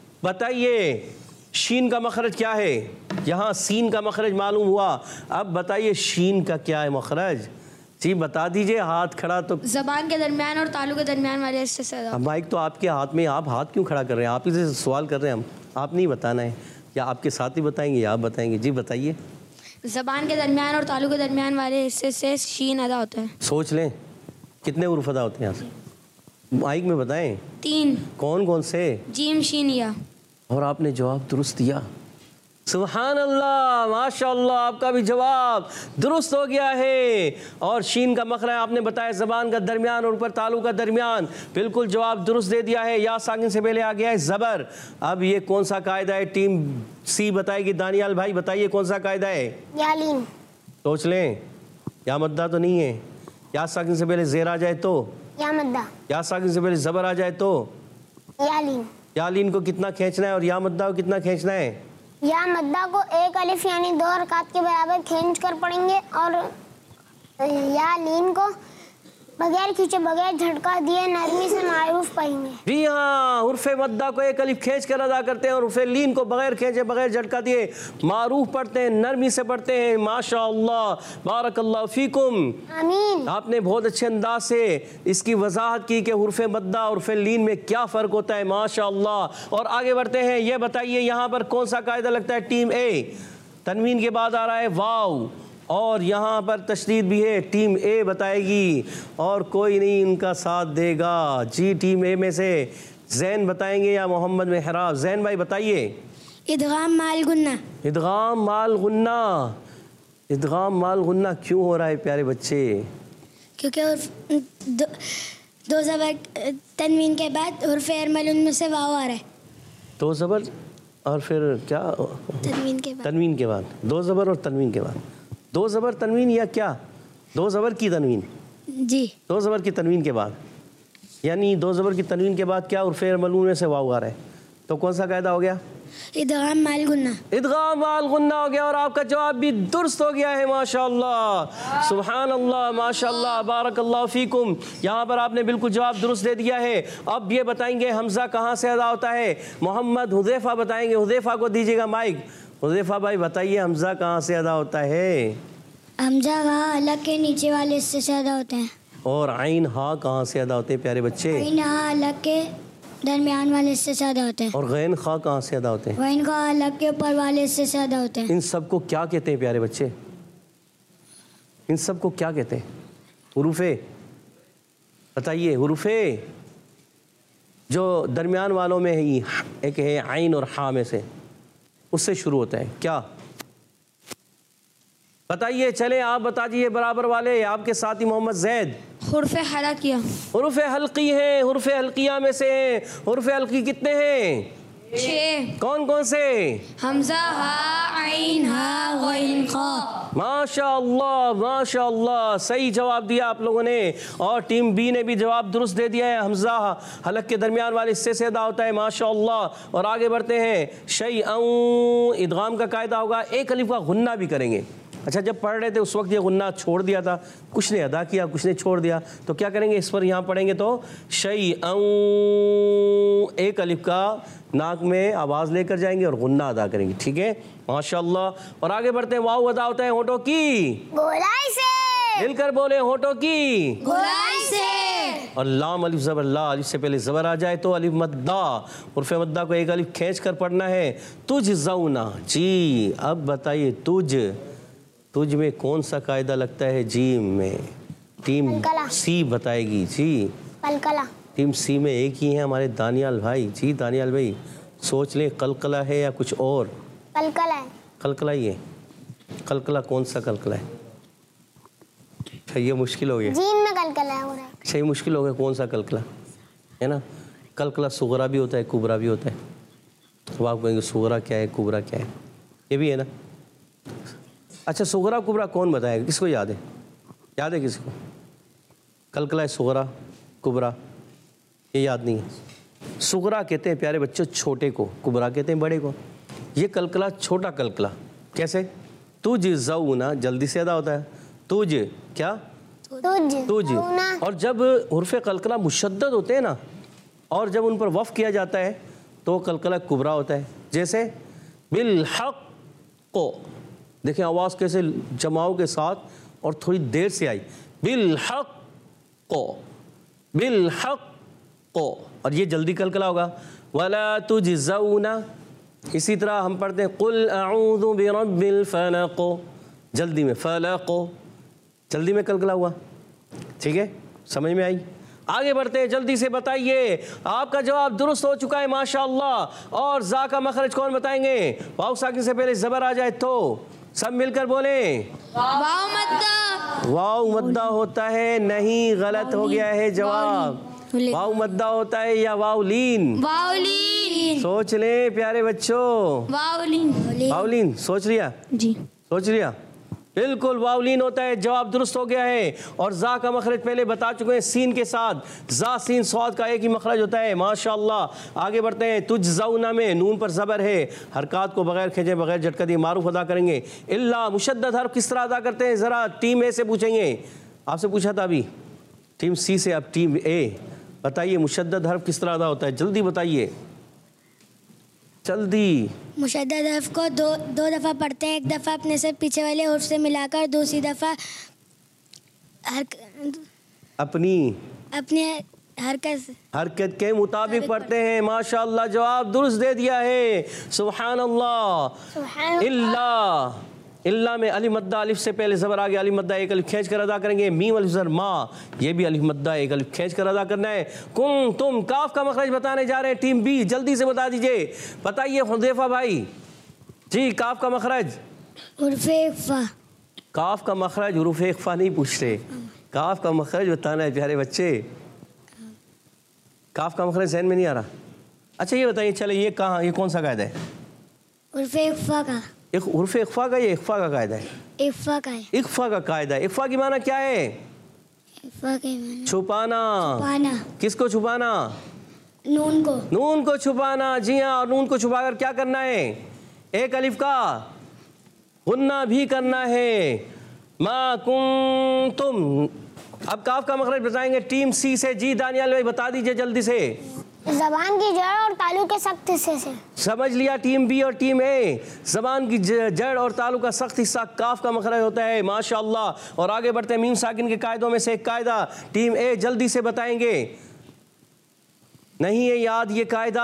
बताइए शीन का मखरज क्या है? यहाँ सीन का मखरज मालूम हुआ, अब बताइए शीन का क्या है मखरज? जी बता दीजिए, हाथ खड़ा तो ज़बान के दरमियान और तालू के दरमियान वाले हिस्से से। अब माइक तो आपके हाथ में, आप हाथ क्यों खड़ा कर रहे हैं? आप ही से सवाल कर रहे हैं हम, आप नहीं बताना है, या आपके साथी बताएंगे या आप बताएंगे? जी बताइए। ज़बान के दरमियान और तालू के दरमियान वाले हिस्से से शीन अदा होता है। सोच लें कितने हुरूफ अदा होते हैं यहाँ से, माइक में बताएं। 3। कौन कौन से? जीम शीन या। और आपने जवाब दुरुस्त दिया, सुभान अल्लाह, माशाअल्लाह, आपका भी जवाब दुरुस्त हो गया है। और शीन का मखरज आपने बताया ज़बान का दरमियान और ऊपर तालू का दरमियान, बिल्कुल जवाब दुरुस्त दे दिया है। या साकिन से पहले आ गया है ज़बर। अब ये कौन सा कायदा है? टीम सी बताएगी। दानियाल भाई बताइए कौन सा कायदा है? यालीन। सोच लें, या मद्दा तो नहीं है। या साकिन से पहले ज़ेर आ जाए तो या मद्दा। या साकिन से पहले ज़बर आ जाए तो यालीन। यालीन को कितना खींचना है और या मद्दा को कितना खींचना है? या मद्दा को एक अलिफ यानी 2 हरकत के बराबर खींच कर पढ़ेंगे और या लीन को बगैर खींचे बगैर झटका दिए नरमी से मारूफ पढ़ेंगे। जी हाँ, हुर्फे मद्दा को एक अलिफ खींच कर अदा करते हैं और हुर्फे लीन को बगैर खींचे बगैर झटका दिए मारूफ पढ़ते हैं, नरमी से पढ़ते हैं। माशाअल्लाह, बारकल्लाह फीकुम, आमीन। आपने बहुत अच्छे अंदाज से इसकी वजाहत की कि हुर्फे मद्दा और हुर्फे लीन में क्या फ़र्क होता है। माशाअल्लाह। और आगे बढ़ते हैं, ये बताइए यहाँ पर कौन सा कायदा लगता है? टीम ए, तनवीन के बाद आ रहा है वाव और यहाँ पर तशदीद भी है, टीम ए बताएगी और कोई नहीं इनका साथ देगा। जी टीम ए में से जैन बताएंगे या मोहम्मद मेहराब? जैन भाई बताइए। इदगाम माल गुन्ना। इदगाम माल गुन्ना। इदगाम माल गुन्ना क्यों हो रहा है प्यारे बच्चे? क्योंकि दो ज़बर तनवीन के बाद हुर्फ़े अरमल उनमें से वाव आ रहा है। 2 ज़बर और फिर क्या? तनवीन के बाद। तनवीन के बाद 2 ज़बर और तनवीन के बाद 2 ज़बर तनवीन या क्या? 2 ज़बर की तनवीन। जी 2 ज़बर की तनवीन के बाद, यानी 2 ज़बर की तनवीन के बाद क्या? उर्फ़े मलून में से वाव आ रहा है, तो कौन सा कायदा हो गया? इदगाम माल गुन्ना। इदगाम माल गुन्ना हो गया और आपका जवाब भी दुरुस्त हो गया है। माशाअल्लाह, सुभान अल्लाह, माशाअल्लाह, बारकल्लाह फीकुम। यहाँ पर आपने बिल्कुल जवाब दुरुस्त दे दिया है। अब ये बताएंगे हमज़ा कहाँ से अदा होता है? मोहम्मद हुज़ैफ़ा बताएंगे। हुज़ैफ़ा को दीजिएगा माइक। हुज़ैफ़ा भाई बताइए हमज़ा कहाँ से अदा होता है? हमज़ा वहाँ अलग के नीचे वाले हिस्से से अदा होते हैं। और आइन हा कहाँ से अदा होते हैं प्यारे बच्चे? आइन हा अलग के दरमियान वाले हिस्से से अदा होते हैं। और गैन खा कहाँ से अदा होते हैं? गैन खा अलग के ऊपर वाले हिस्से से अदा होते हैं। इन सब को क्या कहते हैं प्यारे बच्चे? इन सब को क्या कहते हैं? हुरूफे बताइए। हुरूफे जो दरमियान वालों में है, एक है आइन और हा में से, उससे शुरू होता है क्या? बताइए, चले आप बता दीजिए बराबर वाले, आपके साथी मोहम्मद जैद। हुर्फ़े हलकिया। हुरूफे हल्की हैं, हुरूफे हल्किया में से हैं। हुरूफे हल्की कितने हैं? 6। कौन कौन से? हमज़ा, हा, आइन, हा, गैन, खा। माशाअल्लाह, माशाअल्लाह, सही जवाब दिया आप लोगों ने। और टीम बी ने भी जवाब दुरुस्त दे दिया है। हमज़ा हलक के दरमियान वाले हिस्से से अदा होता है। माशाअल्लाह। और आगे बढ़ते हैं, शैअन इदगाम का कायदा होगा, एक अलिफ का गुन्ना भी करेंगे। अच्छा, जब पढ़ रहे थे उस वक्त ये गुन्ना छोड़ दिया था, कुछ ने अदा किया, कुछ ने छोड़ दिया, तो क्या करेंगे? इस पर यहाँ पढ़ेंगे तो शैअन, एक अलिफ का नाक में आवाज़ लेकर जाएंगे और गुन्ना अदा करेंगे। ठीक है, माशाअल्लाह। और आगे बढ़ते हैं। वाव अदा होता है होठों की गोलाई से। मिलकर बोले, होठों की गोलाई से। और लाम अलिफ ज़बर ला, अलिफ से पहले ज़बर आ जाए तो अलिफ मद्दा, उर्फ़े मद्दा को एक अलिफ खींच कर पढ़ना है। तुझ ज़ौना, जी अब बताइए तुझ में कौन सा कायदा लगता है? जीम में टीम कलकला। सी बताएगी। जी कलकला। टीम सी में एक ही है हमारे दानियाल भाई। जी दानियाल भाई सोच लें, कलकला है या कुछ और? कलकला है। कलकला ही है। कलकला कौन सा कलकला है? अच्छा ये मुश्किल हो गया। जीम में कलकला हो रहा है। अच्छा ये मुश्किल हो गया, कौन सा कलकला है ना? कलकला सुगरा भी होता है, कुबरा भी होता है। तो आप कहेंगे सुगरा क्या है, कुबरा क्या है? ये भी है ना। अच्छा सुगरा कुबरा कौन बताएगा? किसको याद है? याद है किसी को? कलकला है, सुगरा, कुबरा, ये याद नहीं है। सुगरा कहते हैं प्यारे बच्चों छोटे को, कुबरा कहते हैं बड़े को। ये कलकला छोटा कलकला। कैसे? तुझ ज़ौना जल्दी से अदा होता है। तुझ क्या? तुझ। और जब हुर्फ़े कलकला मुशद्दद होते हैं ना, और जब उन पर वफ़ किया जाता है तो कलकला कुबरा होता है। जैसे बिल हक़ को, देखें आवाज़ कैसे जमाओ के साथ और थोड़ी देर से आई। बिल हक़ को, बिल हक़ को, और ये जल्दी कलकला होगा। वला तुजज़ौना। इसी तरह हम पढ़ते हैं कुल अऊज़ु बिरब्बिल फलक़, जल्दी में फलक़, जल्दी में कलकला हुआ। ठीक है, समझ में आई? आगे बढ़ते हैं, जल्दी से बताइए। आपका जवाब दुरुस्त हो चुका है माशाअल्लाह। और जा का मखरज कौन बताएंगे? वाव साकिन से पहले ज़बर आ जाए तो सब मिलकर बोले। वाव मद्दा। वाव मद्दा होता है, नहीं गलत हो गया है जवाब। वाव मद्दा होता है या वावलीन? वावलीन। सोच ले प्यारे बच्चों। वावलीन। वावलीन सोच लिया? जी सोच लिया? बिल्कुल वावलीन होता है, जवाब दुरुस्त हो गया है। और जा का मखरज पहले बता चुके हैं सीन के साथ। जा सीन स्वाद का एक ही मखरज होता है माशाअल्लाह। आगे बढ़ते हैं। तुझ ज़ौना में नून पर ज़बर है, हरकत को बगैर खींचे बगैर झटका दिए मारूफ अदा करेंगे। इल्ला मुशद्दद हर्फ किस तरह अदा करते हैं? ज़रा टीम ए से पूछेंगे। आपसे पूछा था अभी टीम सी से, अब टीम ए बताइए मुशद्दद हर्फ किस तरह अदा होता है? जल्दी बताइए, जल्दी। मुशद्दद हर्फ को दो दफ़ा पढ़ते हैं, एक दफ़ा अपने से पीछे वाले हर्फ से मिलाकर, दूसरी दफ़ा अपने हरकत के मुताबिक पढ़ते हैं। माशाअल्लाह जवाब दुरुस्त दे दिया है, सुभान अल्लाह। इल्ला, इल्ला में अलिफ मद्दा, अलिफ से पहले ज़बर आ गया, अलिफ मद्दा एक अलिफ खींच कर अदा करेंगे। मीम अलिफ ज़र मा, ये भी अलिफ मद्दा एक अलिफ खींच कर अदा करना है। कुम तुम, काफ का मखरज बताने जा रहे हैं टीम बी, जल्दी से बता दीजिए। बताइए हुज़ैफा भाई जी, काफ का मखरज? हुर्फ़े इख्फ़ा। काफ का मखरज हुरूफ़ इख्फ़ा नहीं पूछते, काफ का मखरज बताना है प्यारे बच्चे। काफ का मखरज ज़हन में नहीं आ रहा? अच्छा ये बताइए, चले ये कहाँ, ये कौन सा कायदा है? हुर्फ़े इख्फ़ा का। एक हुर्फ़ इख्फ़ा का, ये इख्फ़ा का कायदा है? इख्फ़ा का है। इख्फ़ा का कायदा है। इख्फ़ा की माना क्या है? इख्फ़ा के माने छुपाना। छुपाना। किसको छुपाना? नून को। नून को छुपाना, जी हाँ। और नून को छुपाकर क्या करना है? एक अलिफ का गुन्ना भी करना है। मा कुंतुम। अब काफ का मखरज बताएंगे टीम सी से। जी दानियाल भाई बता दीजिए जल्दी से। ज़बान की जड़ और तालु के सख्त हिस्से से। समझ लिया टीम बी और टीम ए। ज़बान की जड़ और तालु का सख्त हिस्सा काफ का मखरज होता है माशाअल्लाह। और आगे बढ़ते हैं, मीम साकिन के कायदों में से एक कायदा टीम ए जल्दी से बताएंगे। नहीं है याद ये कायदा?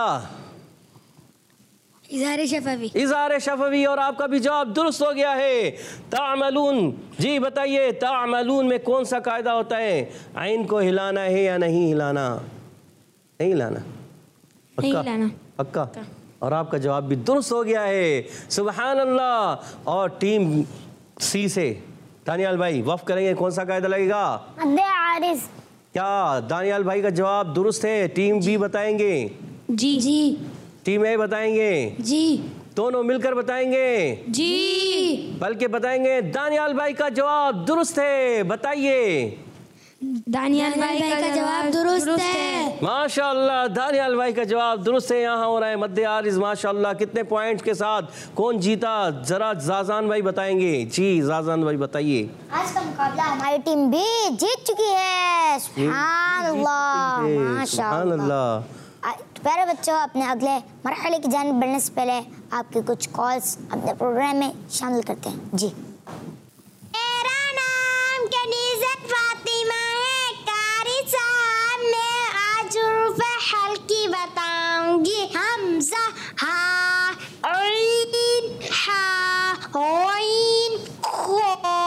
इज़हार शफ़वी। इज़हार शफ़वी। और आपका भी जवाब दुरुस्त हो गया है। तामलून, जी बताइए तामलून में कौन सा कायदा होता है? आइन को हिलाना है या नहीं हिलाना? नहीं हिलाना, पक्का? पक्का। और आपका जवाब भी दुरुस्त हो गया है, सुभान अल्लाह। और टीम सी से दानियाल भाई वफ़ करेंगे, कौन सा कायदा लगेगा? मद्दे आरिज़। क्या दानियाल भाई का जवाब दुरुस्त है? टीम बी बताएंगे? जी जी। टीम ए बताएंगे? जी। दोनों मिलकर बताएंगे? जी। बल्कि बताएंगे दानियाल भाई का जवाब दुरुस्त है। बताइए। दानियाल भाई का जवाब दुरुस्त है। माशाअल्लाह, दानियाल भाई का जवाब दुरुस्त है। यहाँ हो रहा है मध्य आरिज़। माशाअल्लाह, कितने पॉइंट्स के साथ कौन जीता, जरा जाजान भाई बताएंगे। जी जाजान भाई बताइए। आज का मुकाबला हमारी टीम भी जीत चुकी है। सुभान अल्लाह, माशाअल्लाह। प्यारे बच्चों, अपने अगले मरहले की जानिब बढ़ने से पहले आपके कुछ कॉल्स अपने प्रोग्राम में शामिल करते हैं। जी, मेरा नाम कनीज़त फातिमा है। कारी साहब, मैं आज हुरूफ हल्की बताऊंगी। हमज़ा, हा, ऐन, हा, गैन, खो।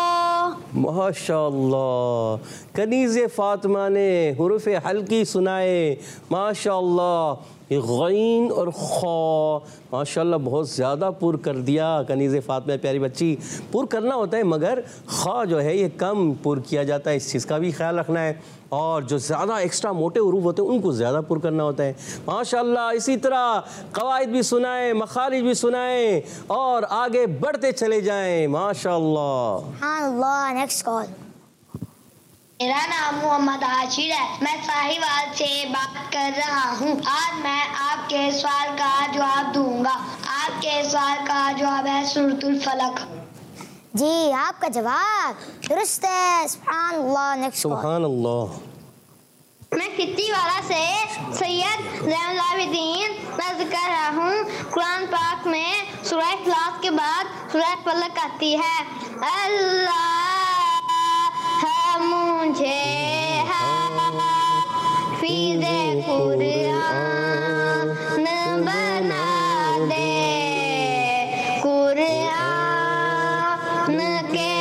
माशाअल्लाह, कनीज़े फातिमा ने हुरूफ हल्की सुनाए। माशाअल्लाह, गैन और खौ, माशाअल्लाह बहुत ज़्यादा पुर कर दिया कनीज़े फातिमा। प्यारी बच्ची, पुर करना होता है मगर खा जो है ये कम पुर किया जाता है, इस चीज़ का भी ख्याल रखना है। और जो ज़्यादा एक्स्ट्रा मोटे हुरूफ होते हैं उनको ज़्यादा पुर करना होता है। माशाअल्लाह, इसी तरह कवायद भी सुनाएं, मखारिज भी सुनाएं और आगे बढ़ते चले जाएं। माशाअल्लाह। Next call. मेरा नाम मोहम्मद आशिर है। मैं साहिवाल से बात कर रहा हूँ। आज मैं आपके सवाल का जवाब दूंगा। आपके सवाल का जवाब है सूरतुल फलक। जी, आपका जवाब दुरुस्त है। सुभान अल्लाह। Next call. सुभान अल्लाह। मैं खित्तीवाला से सैयद ज़ैनुल आबिदीन बात कर रहा हूँ। कुरान पाक में सूरह इखलास के बाद सूरह फलक आती है। अल्लाह मुझे हाफिज़े कुरान बना दे, कुरान के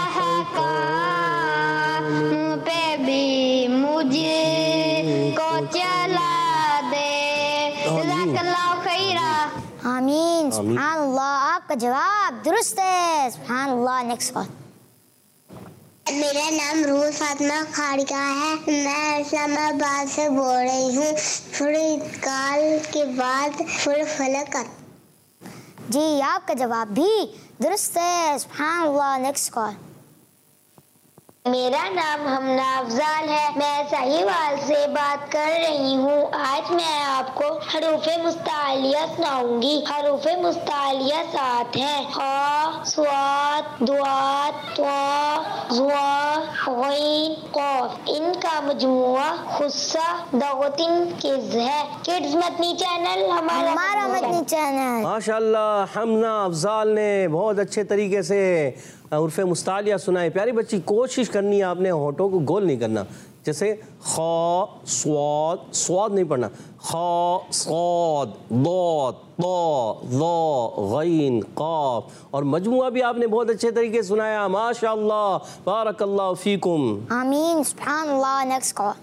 अहकाम पे भी मुझे को चला दे। जज़ाकल्लाहु खैरा। आमीन। सुभान अल्लाह, आपका जवाब दुरुस्त है। सुभान अल्लाह। Next call. मेरा नाम रूह फातिमा खारिका है। मैं इस्लामाबाद से बोल रही हूँ। फुरकाल के बाद फलक। जी, आपका जवाब भी दुरुस्त है। सुभान अल्लाह। Next call. मेरा नाम हमना अफजाल है। मैं साहिवाल से बात कर रही हूँ। आज मैं आपको हरूफे मुस्तालिया सुनाऊंगी। हरूफे मुस्तालिया 7 हैं। ख, स्वाद, दुआत, त्वा, जुआ, गैन, कौफ। इनका मजमुआ खुस्सा दगोतिन किज है। किड्स मदनी चैनल हमारा मदनी चैनल। माशाअल्लाह, हमना अफजाल ने बहुत अच्छे तरीके से उर्फ़े मुस्तालिया सुनाए। प्यारी बच्ची, कोशिश करनी है आपने होठों को गोल नहीं करना। जैसे ख, स्वाद, स्वाद नहीं पढ़ना। ख, स्वाद, दौत, तो, ज़ो, गैन, क़ाफ। और मजमुआ भी आपने बहुत अच्छे तरीके से सुनाया। माशाअल्लाह, बारकल्लाहु फीकुम। आमीन। सुभान अल्लाह। Next call.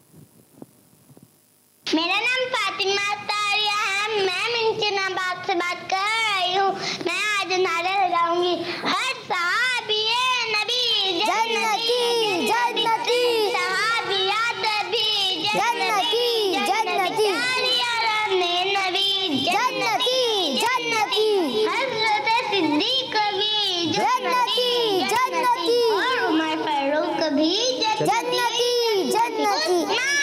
मेरा नाम फातिमा तारिया है। मैं मिंचनाबाद से बात कर रही हूँ। मैं आज नारा लगाऊंगी। हर सहाबिये नबी जन्नती, जन्नती। सहाबियात भी जन्नती, जन्नती। यार ने नबी जन्नती, जन्नती। हज़रत सिद्दीक़ भी जन्नती, जन्नती। और उमर फारूक भी जन्नती, जन्नती।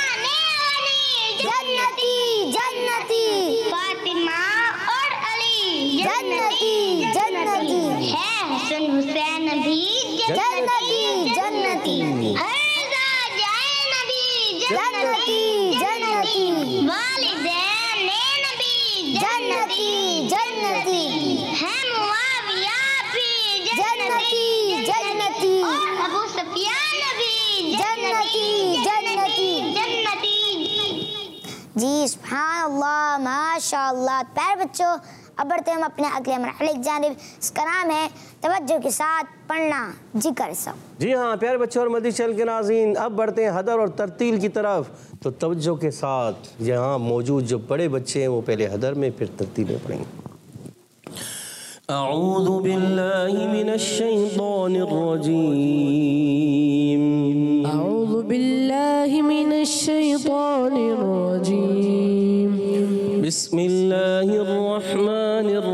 जन्नती, जन्नती। फातिमा और अली जन्नती, जन्नती। है हसन हुसैन भी जन्नती, जन्नती। हरज़ा ज़ैनबी जन्नती, जन्नती। वालिदैन नबी जन्नती, जन्नती। है मुआविया भी जन्नती, जन्नती। और अबू सुफियान भी जन्नती, जन्नती, जन्नती। जी, सुभान अल्लाह, माशाअल्लाह। प्यारे बच्चों, अब बढ़ते हम अपने अगले मरहले की जानिब। इसका नाम है तवज्जो के साथ पढ़ना। जी कर सब। जी हाँ प्यारे बच्चों और मदनी चैनल के नाज़रीन, अब बढ़ते हैं हदर और तरतील की तरफ। तो तवज्जो के साथ यहाँ मौजूद जो बड़े बच्चे हैं वो पहले हदर में फिर तरतील में पढ़ेंगे। अऊज़ु बिल्लाहि मिनश शैतानिर रजीम। अऊज़ु बिल्लाहि मिनश शैतानिर रजीम। बिस्मिल्लाहिर रहमानिर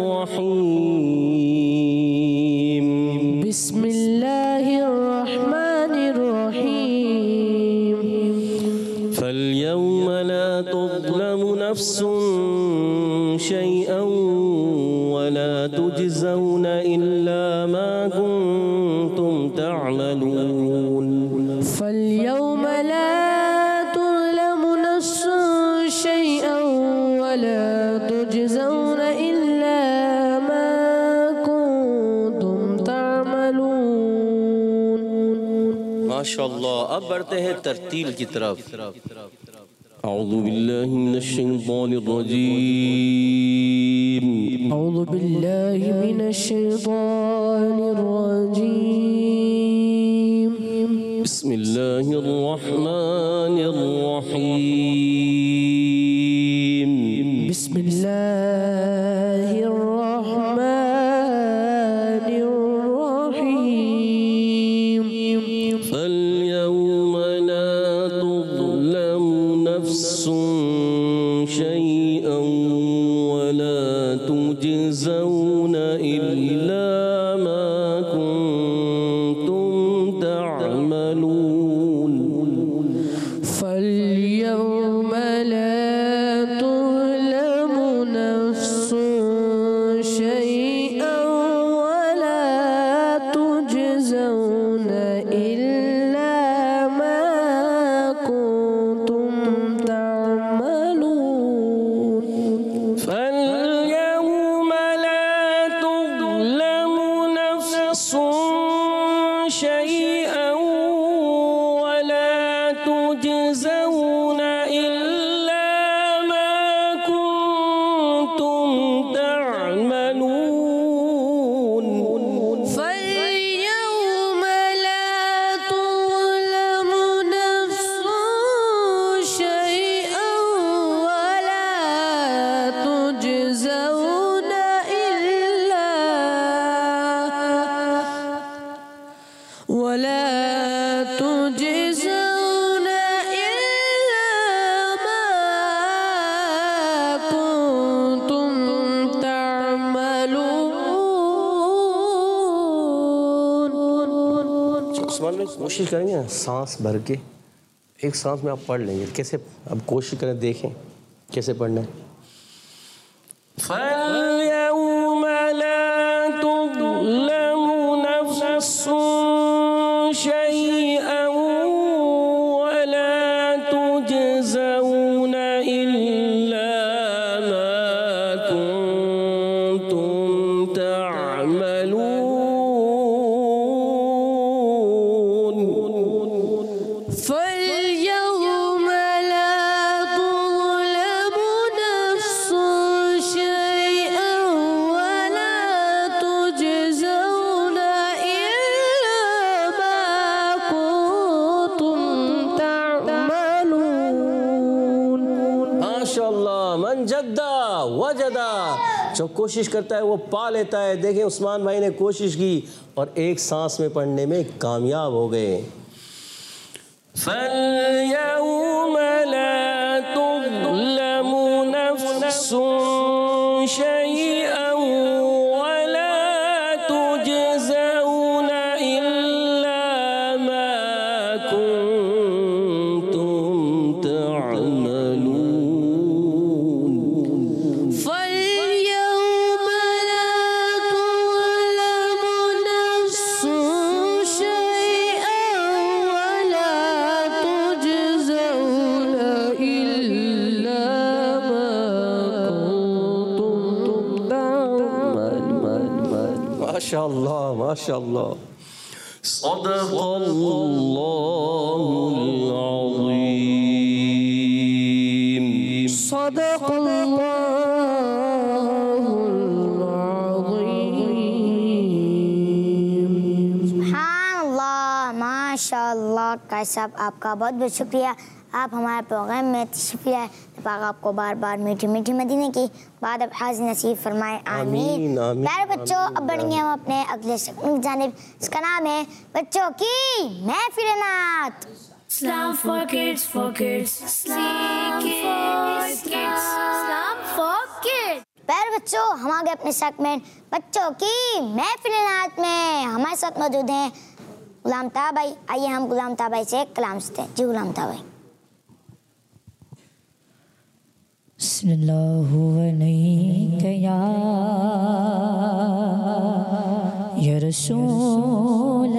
रहीम। 'बिस्मिल्लाहिर्रहमानिर्रहीम। तुज़लमु नफ्सुन शैअन वला तुजज़ौन इल्ला मा कुंतुम तअमलून। फल्यौम ला तुज़लमु नफ्सुन शैअन वला तुजज़ौन इल्ला मा कुंतुम तअमलून। माशाअल्लाह। अब बढ़ते हैं तरतील की तरफ। औज़ु बिल्लाहि मिनश शैतानिर रजीम। औज़ु बिल्लाहि मिनश शैतानिर रजीम। बिस्मिल्लाहिर रहमानिर रहीम। बिस्मिल्लाहिर रहमानिर रहीम। फल्यौम ला तुज़लमु नफ्सुन शैअन वला तुजज़ौन इल्ला मा कुंतुम तअमलून। फल्यौम ला तुज़लमु नफ्सुन शैअन वला तुजज़ौन इल्ला मा कुंतुम तअमलून। फल्यौम ला तुज़लमु नफ्सुन शैअन वला तुजज़ौन इल्ला मा कुंतुम तअमलून। फल्यौम ला तुज़लमु नफ्सुन शैअन वला तुजज़ौन इल्ला मा कुंतुम तअमलून। उस्मान भाई कोशिश करेंगे ना सांस भर के एक सांस में आप पढ़ लेंगे। कैसे? अब कोशिश करें, देखें कैसे पढ़ना है। फल्यौम ला तुज़लमु नफ्सुन शैअन वला तुजज़ौन इल्ला मा कुंतुम तअमलून। फल्यौम ला तुज़लमु नफ्सुन शैअन वला तुजज़ौन इल्ला मा कुंतुम तअमलून। माशाअल्लाह। मन जद्दा वजदा, जो कोशिश करता है वो पा लेता है। देखें उस्मान भाई ने कोशिश की और एक सांस में पढ़ने में कामयाब हो गए। फल्यौम ला तुज़लमु नफ्सुन शैअन वला तुजज़ौन इल्ला मा कुंतुम तअमलून। फल्यौम ला तुज़लमु नफ्सुन शैअन वला तुजज़ौन इल्ला मा कुंतुम तअमलून। माशाअल्लाह माशाअल्लाह। सदक़ल्लाहुल अज़ीम। सदक़ल्लाहुल अज़ीम। सुभानअल्लाह, माशाअल्लाह। कायद साहब आपका बहुत बहुत शुक्रिया। आप हमारे प्रोग्राम में तशरीफ़ लाए। पाक आपको बार बार मीठी मीठी मदीने की बाद अब हाज़िर नसीब फरमाए। आमीन। प्यारे बच्चों, अब बढ़ेंगे हम अपने अगले सेगमेंट की जानिब। इसका नाम है बच्चों की महफिल नात। Islam for kids, for kids. Islam for kids. Islam for kids. प्यारे बच्चों, हम आ गए अपने सेगमेंट बच्चों की महफिल नात में। हमारे साथ मौजूद हैं गुलाम ताहा भाई। आइए हम गुलाम ताहा भाई से कलाम सुनते हैं। जी गुलाम ताहा भाई। सल्लल्लाहु अलैहि या रसूल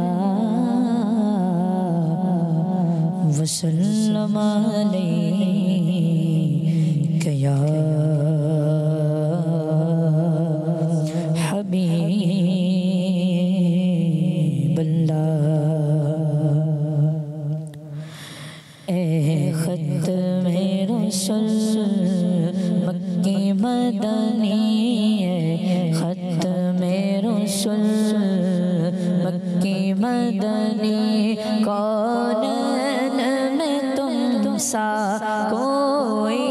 अल्लाह वसल्लम अलैहि या हबीब अल्लाह। ए ख़त्मे रसूल मक्की मदनी, ख़त्मे रसूल मक्की मदनी, कौनैन में तुम सा कोई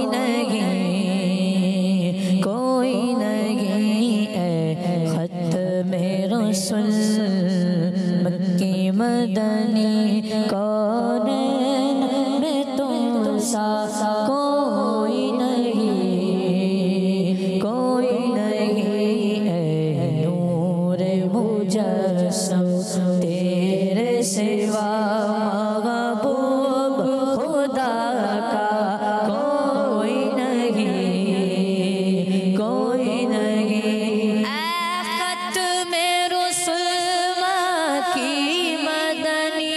नहीं, कोई नहीं। ए ख़त्मे रसूल मक्की मदनी, कौनैन में तुम सा कोई नहीं, कोई नहीं। ए नूर मुजस्सम तेरे सिवा महबूब खुदा का कोई नहीं, कोई नहीं। ख़त्मे रसूल की मदनी,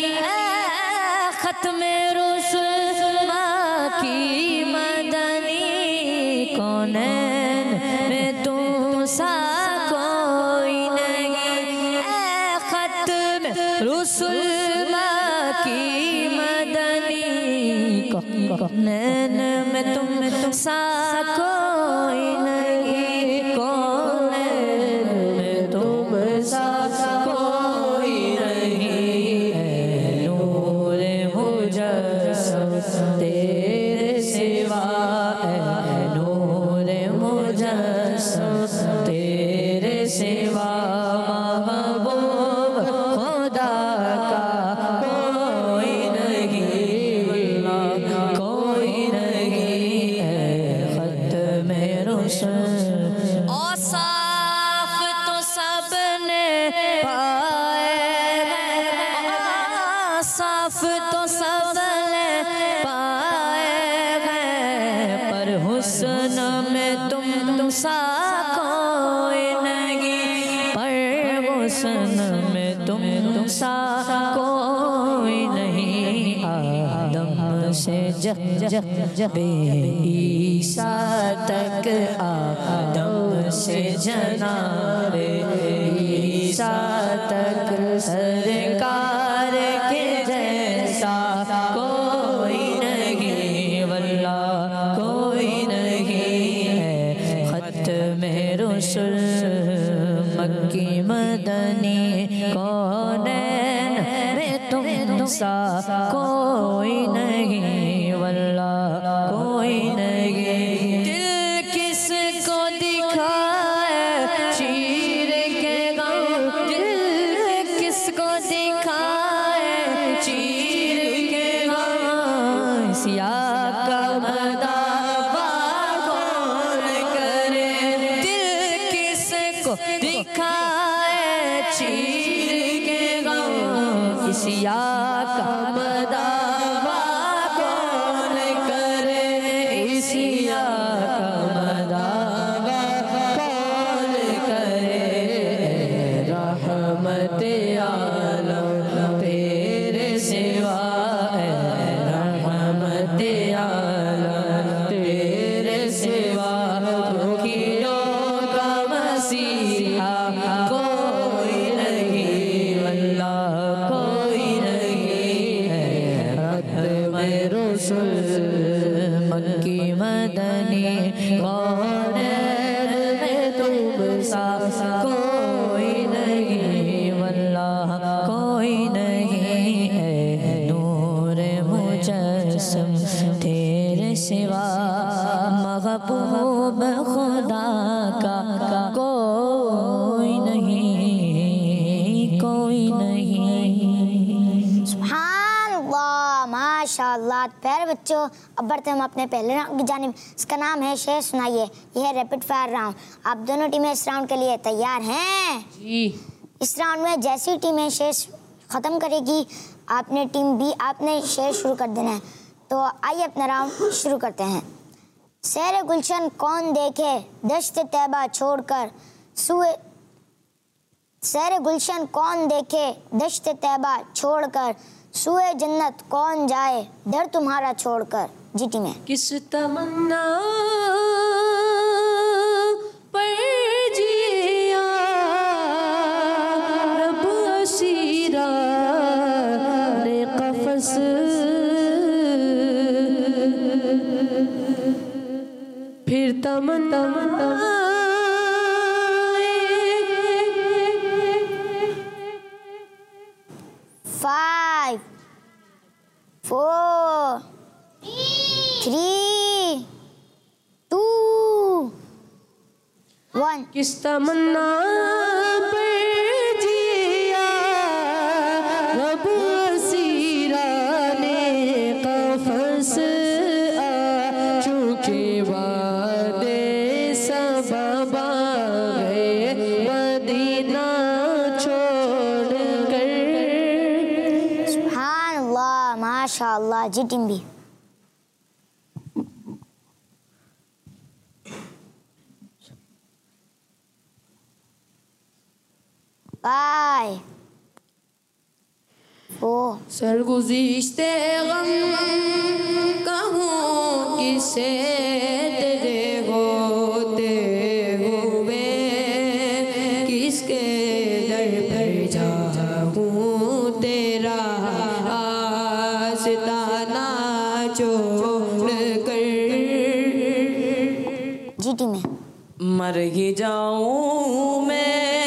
ख़त्मे रसूल की मदनी, कौनैन में तुम सा कोई नहीं। ख़त्मे रसूल की मदनी, कौनैन में तुम सा कोई नहीं, कौनैन में तुम सा कोई नहीं। नूर मुजस्सम तेरे सिवा, नूर मुजस्सम तेरे सिवा महबूब खुदा का कोई नहीं, कोई नहीं। ख़त्मे रसूल औसाफ तो सबने पाए, औसाफ तो सबने पाए हैं, पर हुस्न में तुम सा कोई नहीं, पर हुस्न में तुम सा कोई नहीं। आदम से जब ईसा तक, आदम से जनाबे ईसा तक, सरकार के जैसा कोई नहीं, वल्लाह कोई नहीं। है ख़त्मे रसूल मक्की मदनी, कौनैन में तुम सा कोई नहीं, वल्लाह कोई नहीं। दिल किसको दिखाए चीर के गम, दिल किसको दिखाए चीर के गम, सिया का मदावा कौन करे। दिल किसको दिखाए चीर के गम, सिया का मदावा कौन करे, सिया का मदावा कौन करे। रहमत आलम तेरे सिवा, रहमत आलम तेरे सिवा, दुखियों का मसीहा कोई नहीं, वल्लाह कोई नहीं। ख़त्मे रसूल मक्की मदनी, कौनैन में तुम सा कोई नहीं, वल्लाह कोई नहीं। नूर मुजस्सम तेरे सिवा महबूब खुदा का कोई नहीं, कोई नहीं। सुभानअल्लाह, माशाअल्लाह। प्यारे बच्चों, अब बढ़ते हम अपने पहले राउंड की जानिब। इसका नाम है शेर सुनाइए। यह है रैपिड फायर राउंड। आप दोनों टीमें इस राउंड के लिए तैयार हैं? जी। इस राउंड में जैसी टीमें शेर ख़त्म करेगी, आपने शेर शुरू कर देना है। तो आइए अपना राउंड शुरू करते हैं। सैर गुलशन कौन देखे दश्त तैबा छोड़कर सुए सैर गुलशन कौन देखे दश्त तैबा छोड़कर सुए जन्नत कौन जाए दर तुम्हारा छोड़कर। जीटी में किस तमन्ना पर जिया रब असीरा ने कफस फिर तमन्ना 5 4 3 2 1 किस तमन्ना पर जिया रब असीरा ने कफस आ चुके वादे सबब गए मदीना छोड़ कर। सुभान अल्लाह माशाअल्लाह। जी टीम भी बाय 4 सरगुज़िश्ते गम कहूँ किसे तेरे होते हुए किसके दर पर जाऊँ तेरा आस्ताना छोड़ कर। जीटी में मर ही जाऊँ मैं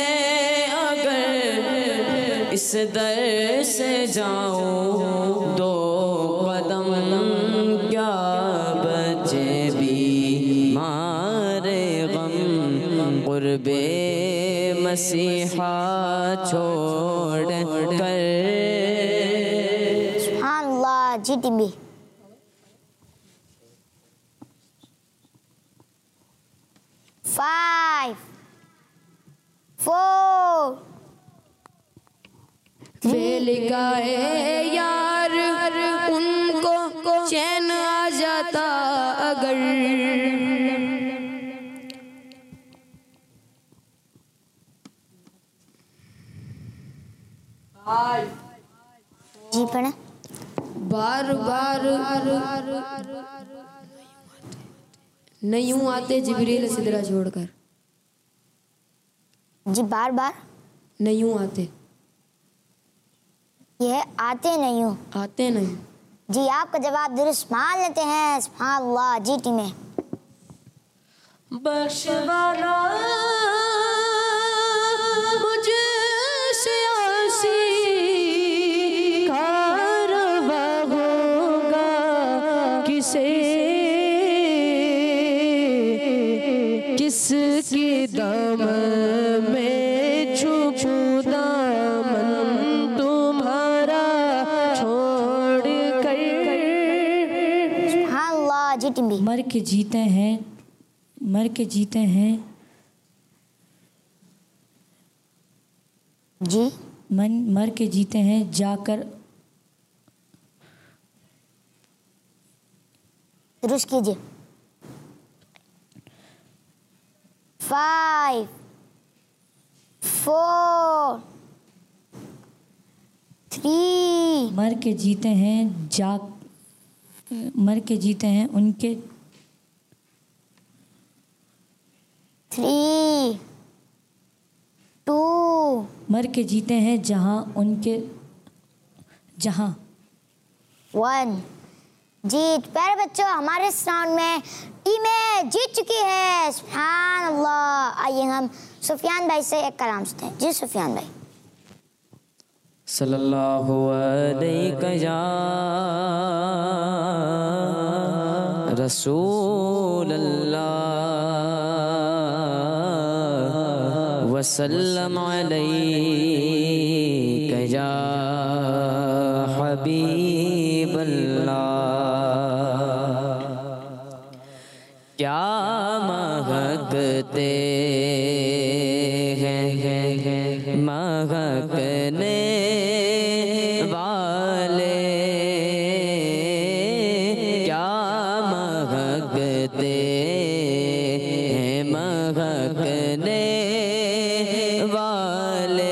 इस दर से जाऊं दो कदम क्या बचे भी मारे गम कुर्बे मसीहा छोड़ कर। सुभान अल्लाह। जीटी भी 5 4 फेल गाए यार उनको चैन आ जाता अगर जी पढ़े बार बार नहीं यूं आते जिब्रील सिदरा छोड़कर। जी बार बार नहीं यूं आते ये आते नहीं हूँ आते नहीं। जी आपका जवाब दुरुस्त मान लेते हैं। सुभान अल्लाह। जी टीम में बख्शवाना मुझसे आसी कारवा होगा किसे किसके दामन में छुपू दामन तुम्हारा छोड़ कर। सुभान अल्लाह। जी टीम भी मर के जीते हैं मर के जीते हैं जी मर के जीते हैं जाकर दुरुस्त कीजिए। 5 4 3 मर के जीते हैं मर के जीते हैं उनके 3 2 मर के जीते हैं जहाँ उनके जहाँ 1 जीत। प्यारे बच्चों हमारे इस राउंड में टीमें जीत चुकी है। सुभान अल्लाह। आइए हम सुफियान भाई से एक कलाम सुनते हैं। जी सुफियान भाई। सल्लल्लाहु अलैहि या रसूल अल्लाह वसल्लम अलैहि या हबीब अल्लाह। क्या महकते हैं महकने वाले क्या महकते हैं महकने वाले,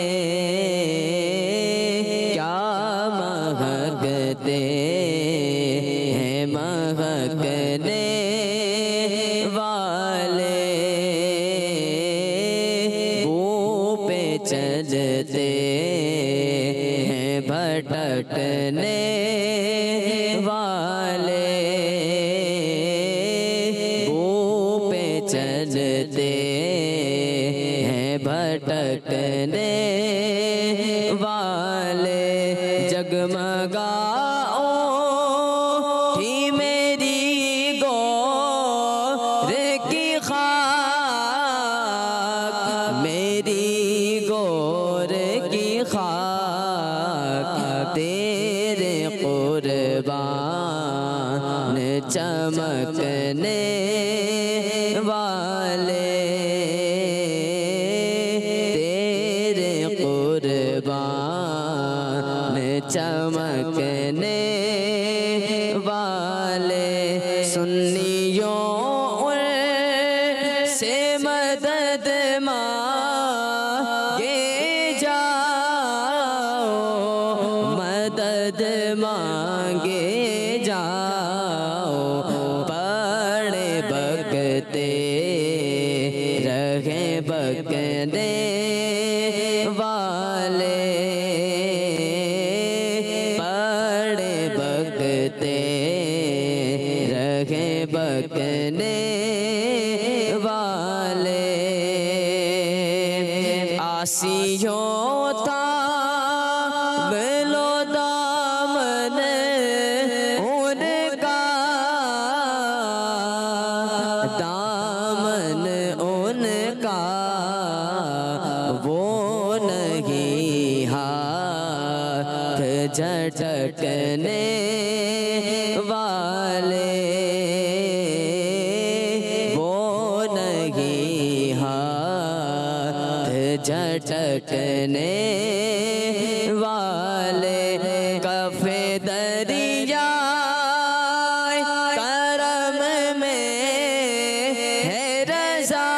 क्या महकते हैं महकने वाले, वो पे चलते हैं भटकने वाले, वो पे चलते हैं भटकने वाले। जगमगाओ थी मेरी गौर की खाक, मेरी गौर की खाक, तेरे कुर्बान चमकने वाले, तेरे कुर्बान चमकने वाले। सुन्नियों से मदद मांगे जाओ, मदद मांगे जाओ, पड़े बकते रहे बकने वाले, पड़े बकते रहे बकने वाले। आसियों तामलो दामन उनका, दामन उनका, वो नहीं हाथ झटकने वाले, वो नहीं हाथ झटकने वाले। कफे दरिया करम में है रज़ा,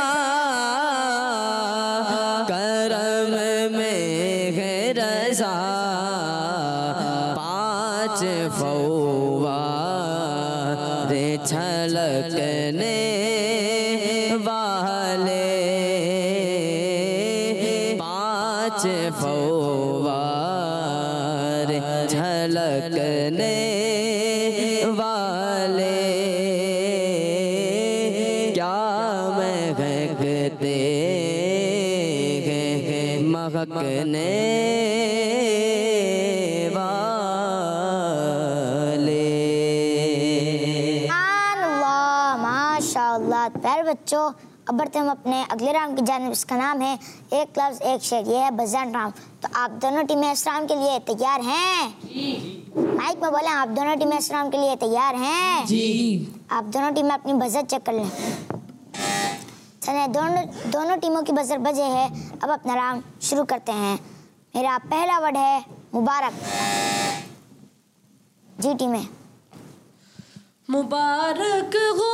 करम में है रज़ा, पाँच फौवार छलकने वाले, पाँच फौवार झलकने वाले, क्या महकते हैं महकने वाले। माशाअल्लाह। प्यारे बच्चों, अब बढ़ते हम अपने अगले राउंड की जानिब। इसका नाम है एक लफ्ज़ एक शेर। ये है बज़न राउंड। तो आप दोनों टीमें इस राउंड के लिए तैयार हैं? माइक में बोलें, आप दोनों टीमें इस राउंड के लिए तैयार हैं? जी। आप दोनों टीमें अपनी बज़र चेक कर लें। चलिए, दोनों टीमों की बज़र बजे है। अब अपना राउंड शुरू करते हैं। मेरा पहला वर्ड है मुबारक। जी टीमें। मुबारक हो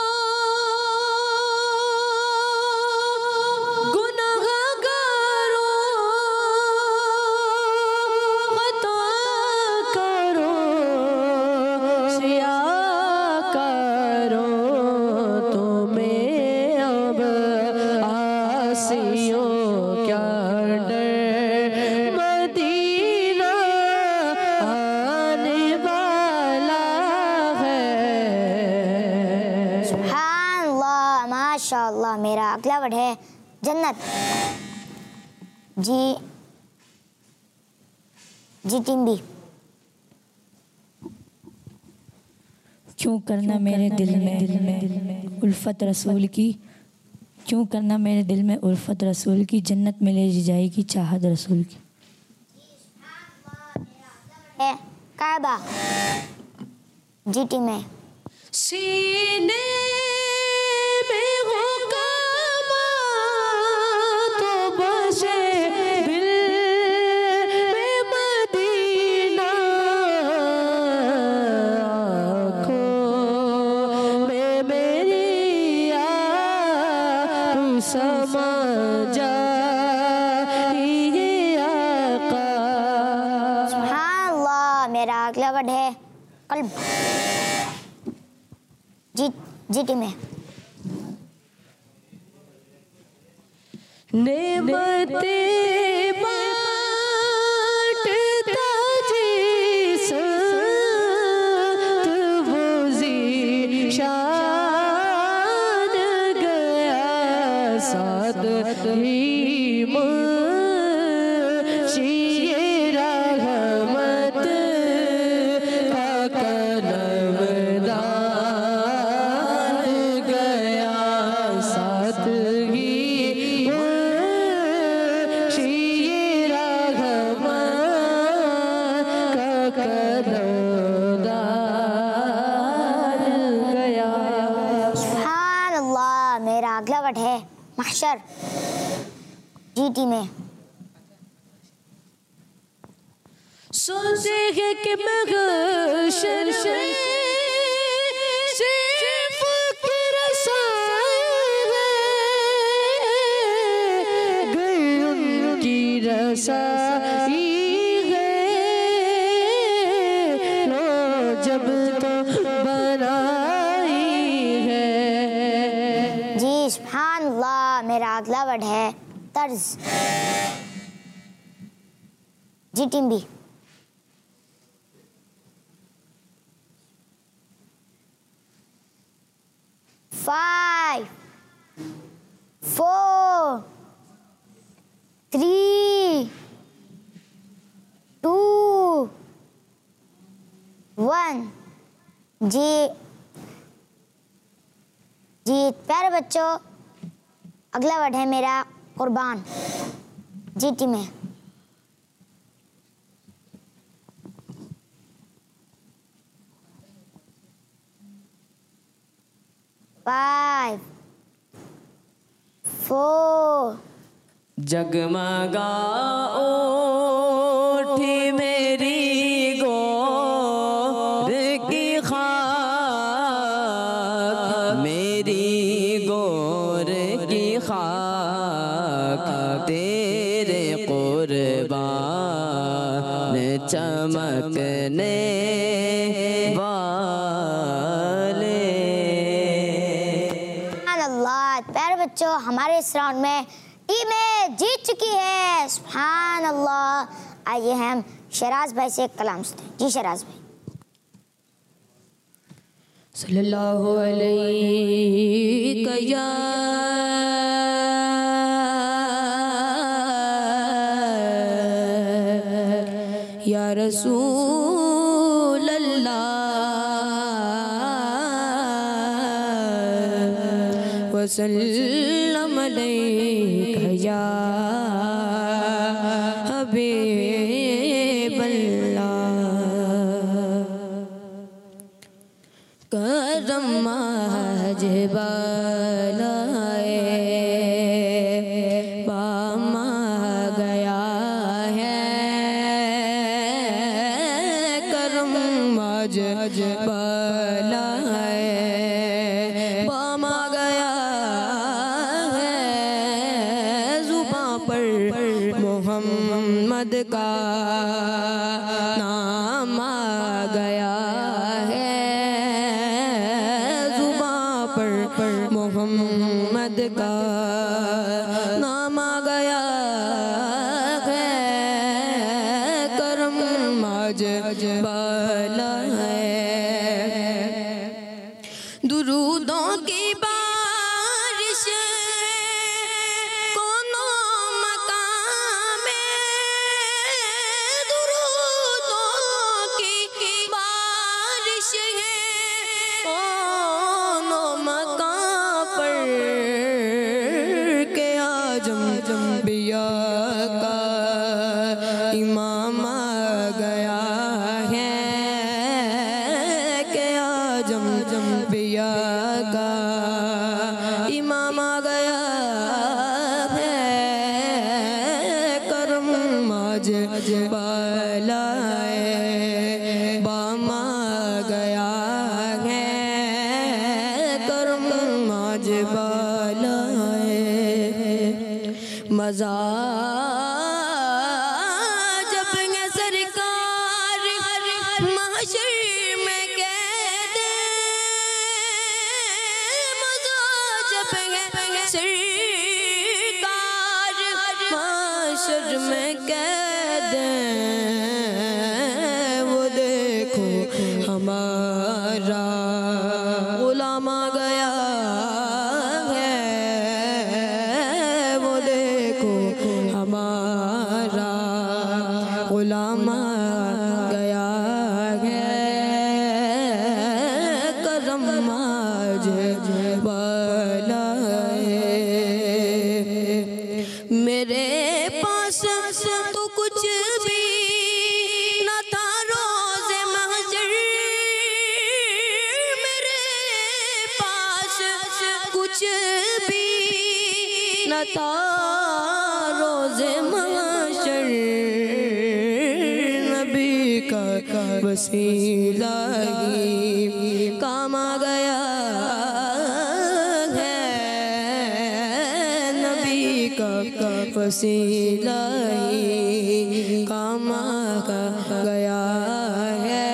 माशाअल्लाह। मेरा अगला वर्ड है जन्नत। जी टीम बी। क्यों करना मेरे दिल में उल्फत रसूल की, क्यों करना मेरे दिल में उल्फत रसूल की, जन्नत में ले जाएगी चाहत रसूल की। है काबा। जी टीम में। सीने में हो काबा तो बसे दिल में मदीना, आँखों में समा जाइए आका। सुभान अल्लाह। मेरा अगला वर्ड है कल्ब। जीटी में नेमतें बांटता जिसत वो ज़ीशान गया साथ ही मुंशिए रहमत का कलमदान गया साथ ही अगला वर्ड है महशर। जीटी में सोचे है कि महशर में सिर्फ रसा गई उनकी रसाई है लो जब तो बनाई है। सुभान अल्लाह। मेरा अगला वर्ड है तर्ज। जी टीम बी। 5 4 3 2 1। जी प्यारे बच्चों, अगला वर्ड है मेरा कुर्बान। जीटी में 5 4। जगमगा ओठी मेरी गोर की खाक, मेरी गोर की खाक, तेरे कुर्बान चमकने वाले। प्यारे बच्चों, हमारे इस राउंड में टीमें जीत चुकी है। सुभान अल्लाह। आइए हम शराज भाई से कलाम सुनते हैं। जी शराज भाई। सल्लल्लाहु अलैहि या रसूल अल्लाह वसल्लम अलैका या हबीब अल्लाह। करम माज बलाए बामा गया है, करम माज बलाए बामा गया है, जुबां पर मोहम्मद का नाम आ गया है, मोहम्मद का नाम आ गया है, करम माज बाला है। दुरूदों की बारिश कोनो मकाम में, दुरूदों की बारिश है कोनो मकाम पर, के आजम जंबिया का इमाम आ गया है, के आजम जंबिया का मजा जब है सरकार महशर में कह दे, मजा जब है सरकार महशर में कह दे, वो देखो हमारा गुलाम आ गया है, वो देखो हमारा गुलाम आ गया है, करम आज वाला है। मेरे पास तो कुछ भी न था रोज़े महशर, मेरे पास कुछ भी न था रोज़े महशर, नबी का वसीला ही काम आ गया है, नबी का वसीला ही काम आ गया है,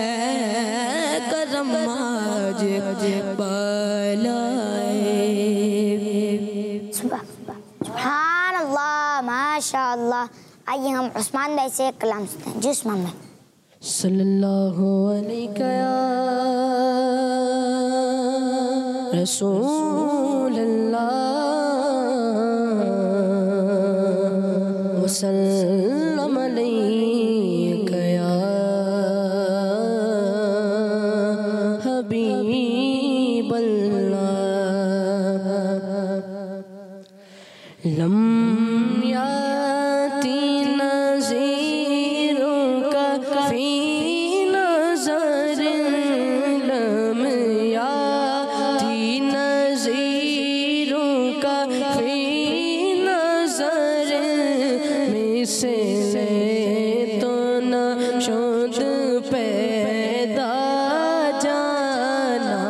करम आज बलाए। सुभान अल्लाह, माशा अल्लाह। आइए हम उस्मान भाई से कलाम सुनते हैं। जी उस्मान भाई। सल्लल्लाहु अलैहि रसूलल्लाह वसल्लम अलैका या हबीबल्लाह। लम याती नज़ीरों का फी नज़र, लम याती नज़ीरों का फी नज़र, मिसले तो न शुद पैदा जाना,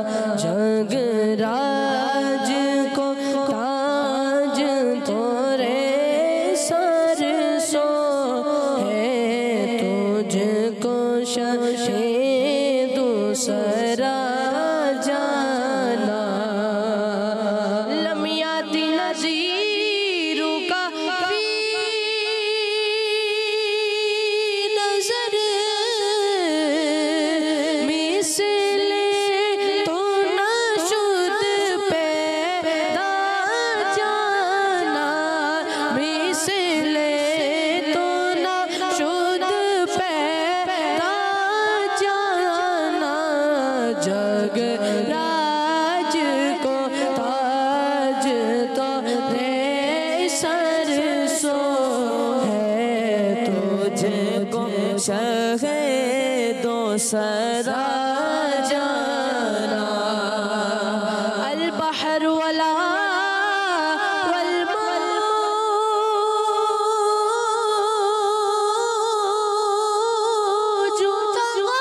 जगराज को ताज तोरे सर सो है, तुझको शहे दूसरा जाना। लमियाती नज़ीरों का फी नज़र, मिसले तो न शुद पैदा जाना, मिसले तो न शुद पैदा जाना, जगराज को ताज तो रे सर सो है, तुझको शहे दो सरा जाना। अल बहर वला वल मौजूद,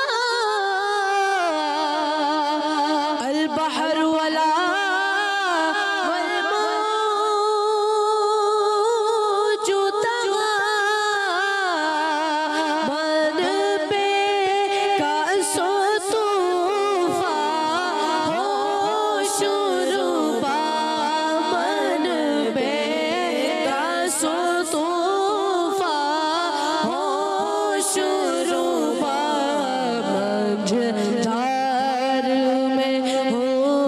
अल बहर वला वल मौजूद, मन पे का सो तूफा हो शुरुबा, मन पे का सो तूफा हो शुरुबा, मंझधार में हो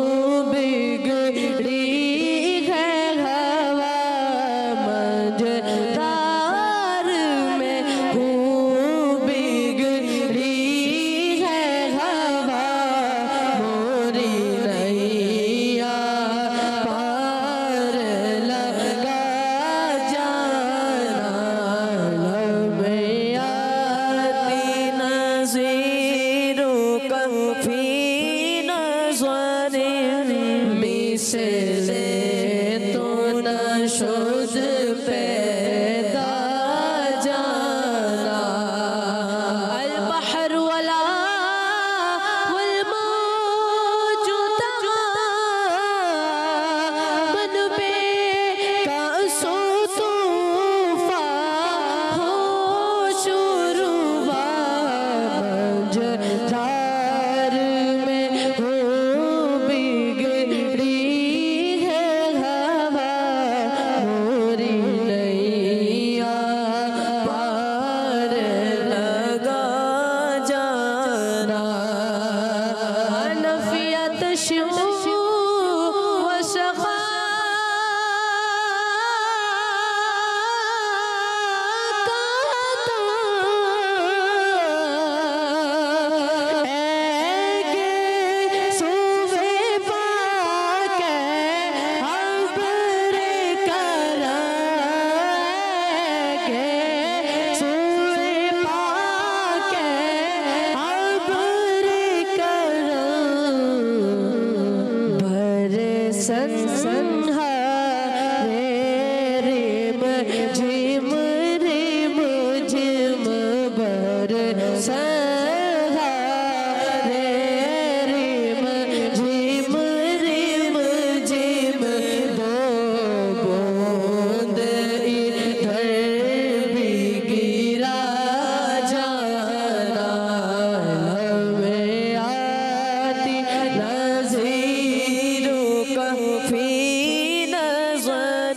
बिगड़ी है हवा, मंझधार में हो बिगड़ी है हवा, मोरी नैया पार लगा जाना। लमियाती नज़ीरों का फी नज़र, मिसले तो न शुद पैदा जाना। अल बहर वला वल मौजूद, मन पे का सो संहारे रिम झिम बर संहारे रिम झिम दो बूंद इधर भी गिरा जाना हमें आती नज़ीरों का फी नज़र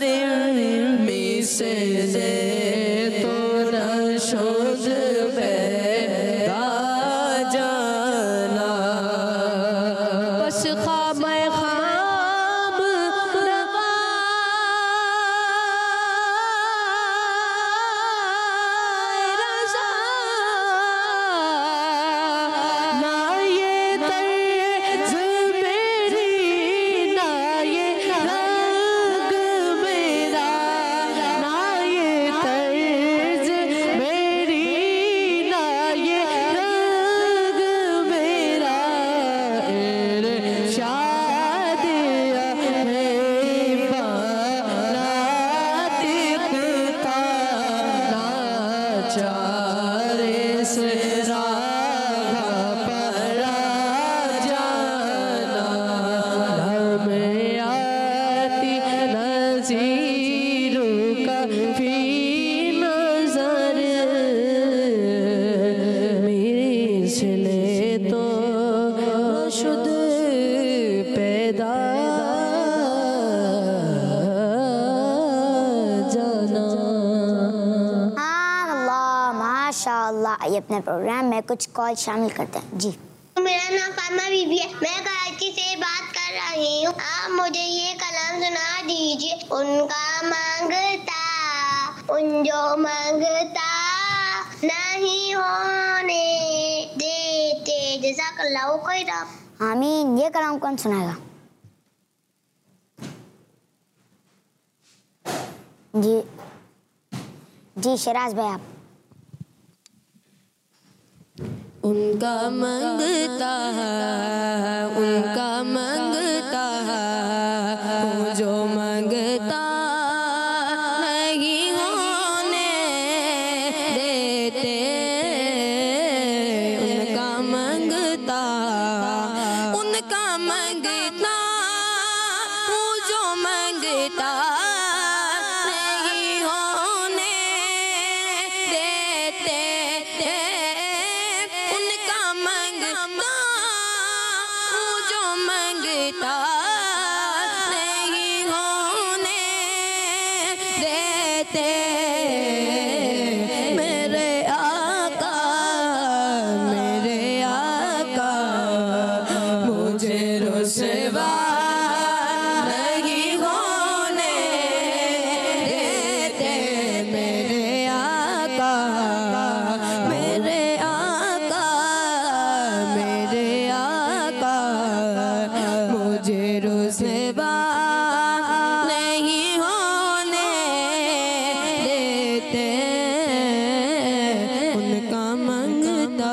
मिसले तो न शुद पैदा जाना बस खामे खाम रवा रज़ा ना ये तर्ज़ मेरी ना ये रंग मेरा ना ये तर्ज़ मेरी ना ये रंग मेरा इरशाद है दिखता नाचारे से रागा परा जाना हमें आती नज़ीरों का फी नज़र मिसले तो शुद पैदा जाना। अल्लाह माशाअल्लाह। आइए अपने प्रोग्राम में कुछ कॉल शामिल करते हैं जी। मेरा नाम फातिमा बीबी है, मैं कराची से बात कर रही हूँ। आप मुझे ये कलाम सुना दीजिए। उनका मांगता उन जो मांगता नहीं होने देते। जज़ाकल्लाहु खैरा। आमीन। ये कलाम कौन सुनाएगा? जी जी शराज भाई आप। उनका मंगता जो मंगता नहीं होने देते। उनका मंगता जो मंगता नहीं होने देते। उनका मंगता जो मंगता नहीं होने देते। मेरे आका मुझे रुसवा नहीं होने देते। मेरे आका मुझे रुसवा नहीं होने देते। उनका मंगता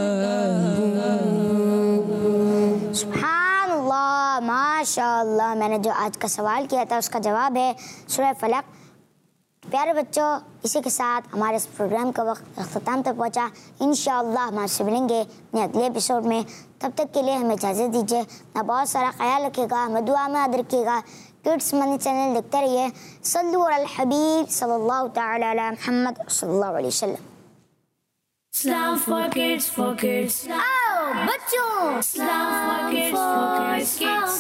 सुभानअल्लाह माशाअल्लाह। मैंने जो आज का सवाल किया था उसका जवाब है सूरह फलक। प्यारे बच्चों, इसी के साथ हमारे इस प्रोग्राम का वक्त अख्ताम तक पहुँचा। इंशाअल्लाह हम आपसे मिलेंगे अपने अगले एपिसोड में। तब तक के लिए हमें इजाज़त दीजिए। अपना बहुत सारा ख्याल रखिएगा, हमें दुआ में याद रखिएगा। किड्स मनी चैनल देखते रहिए। सल्लु अलल हबीब सल्लल्लाहु तआला अला मुहम्मद सल्लल्लाहु अलैहि वसल्लम। Islam for kids, for kids. आओ बच्चों, Islam for kids, for kids.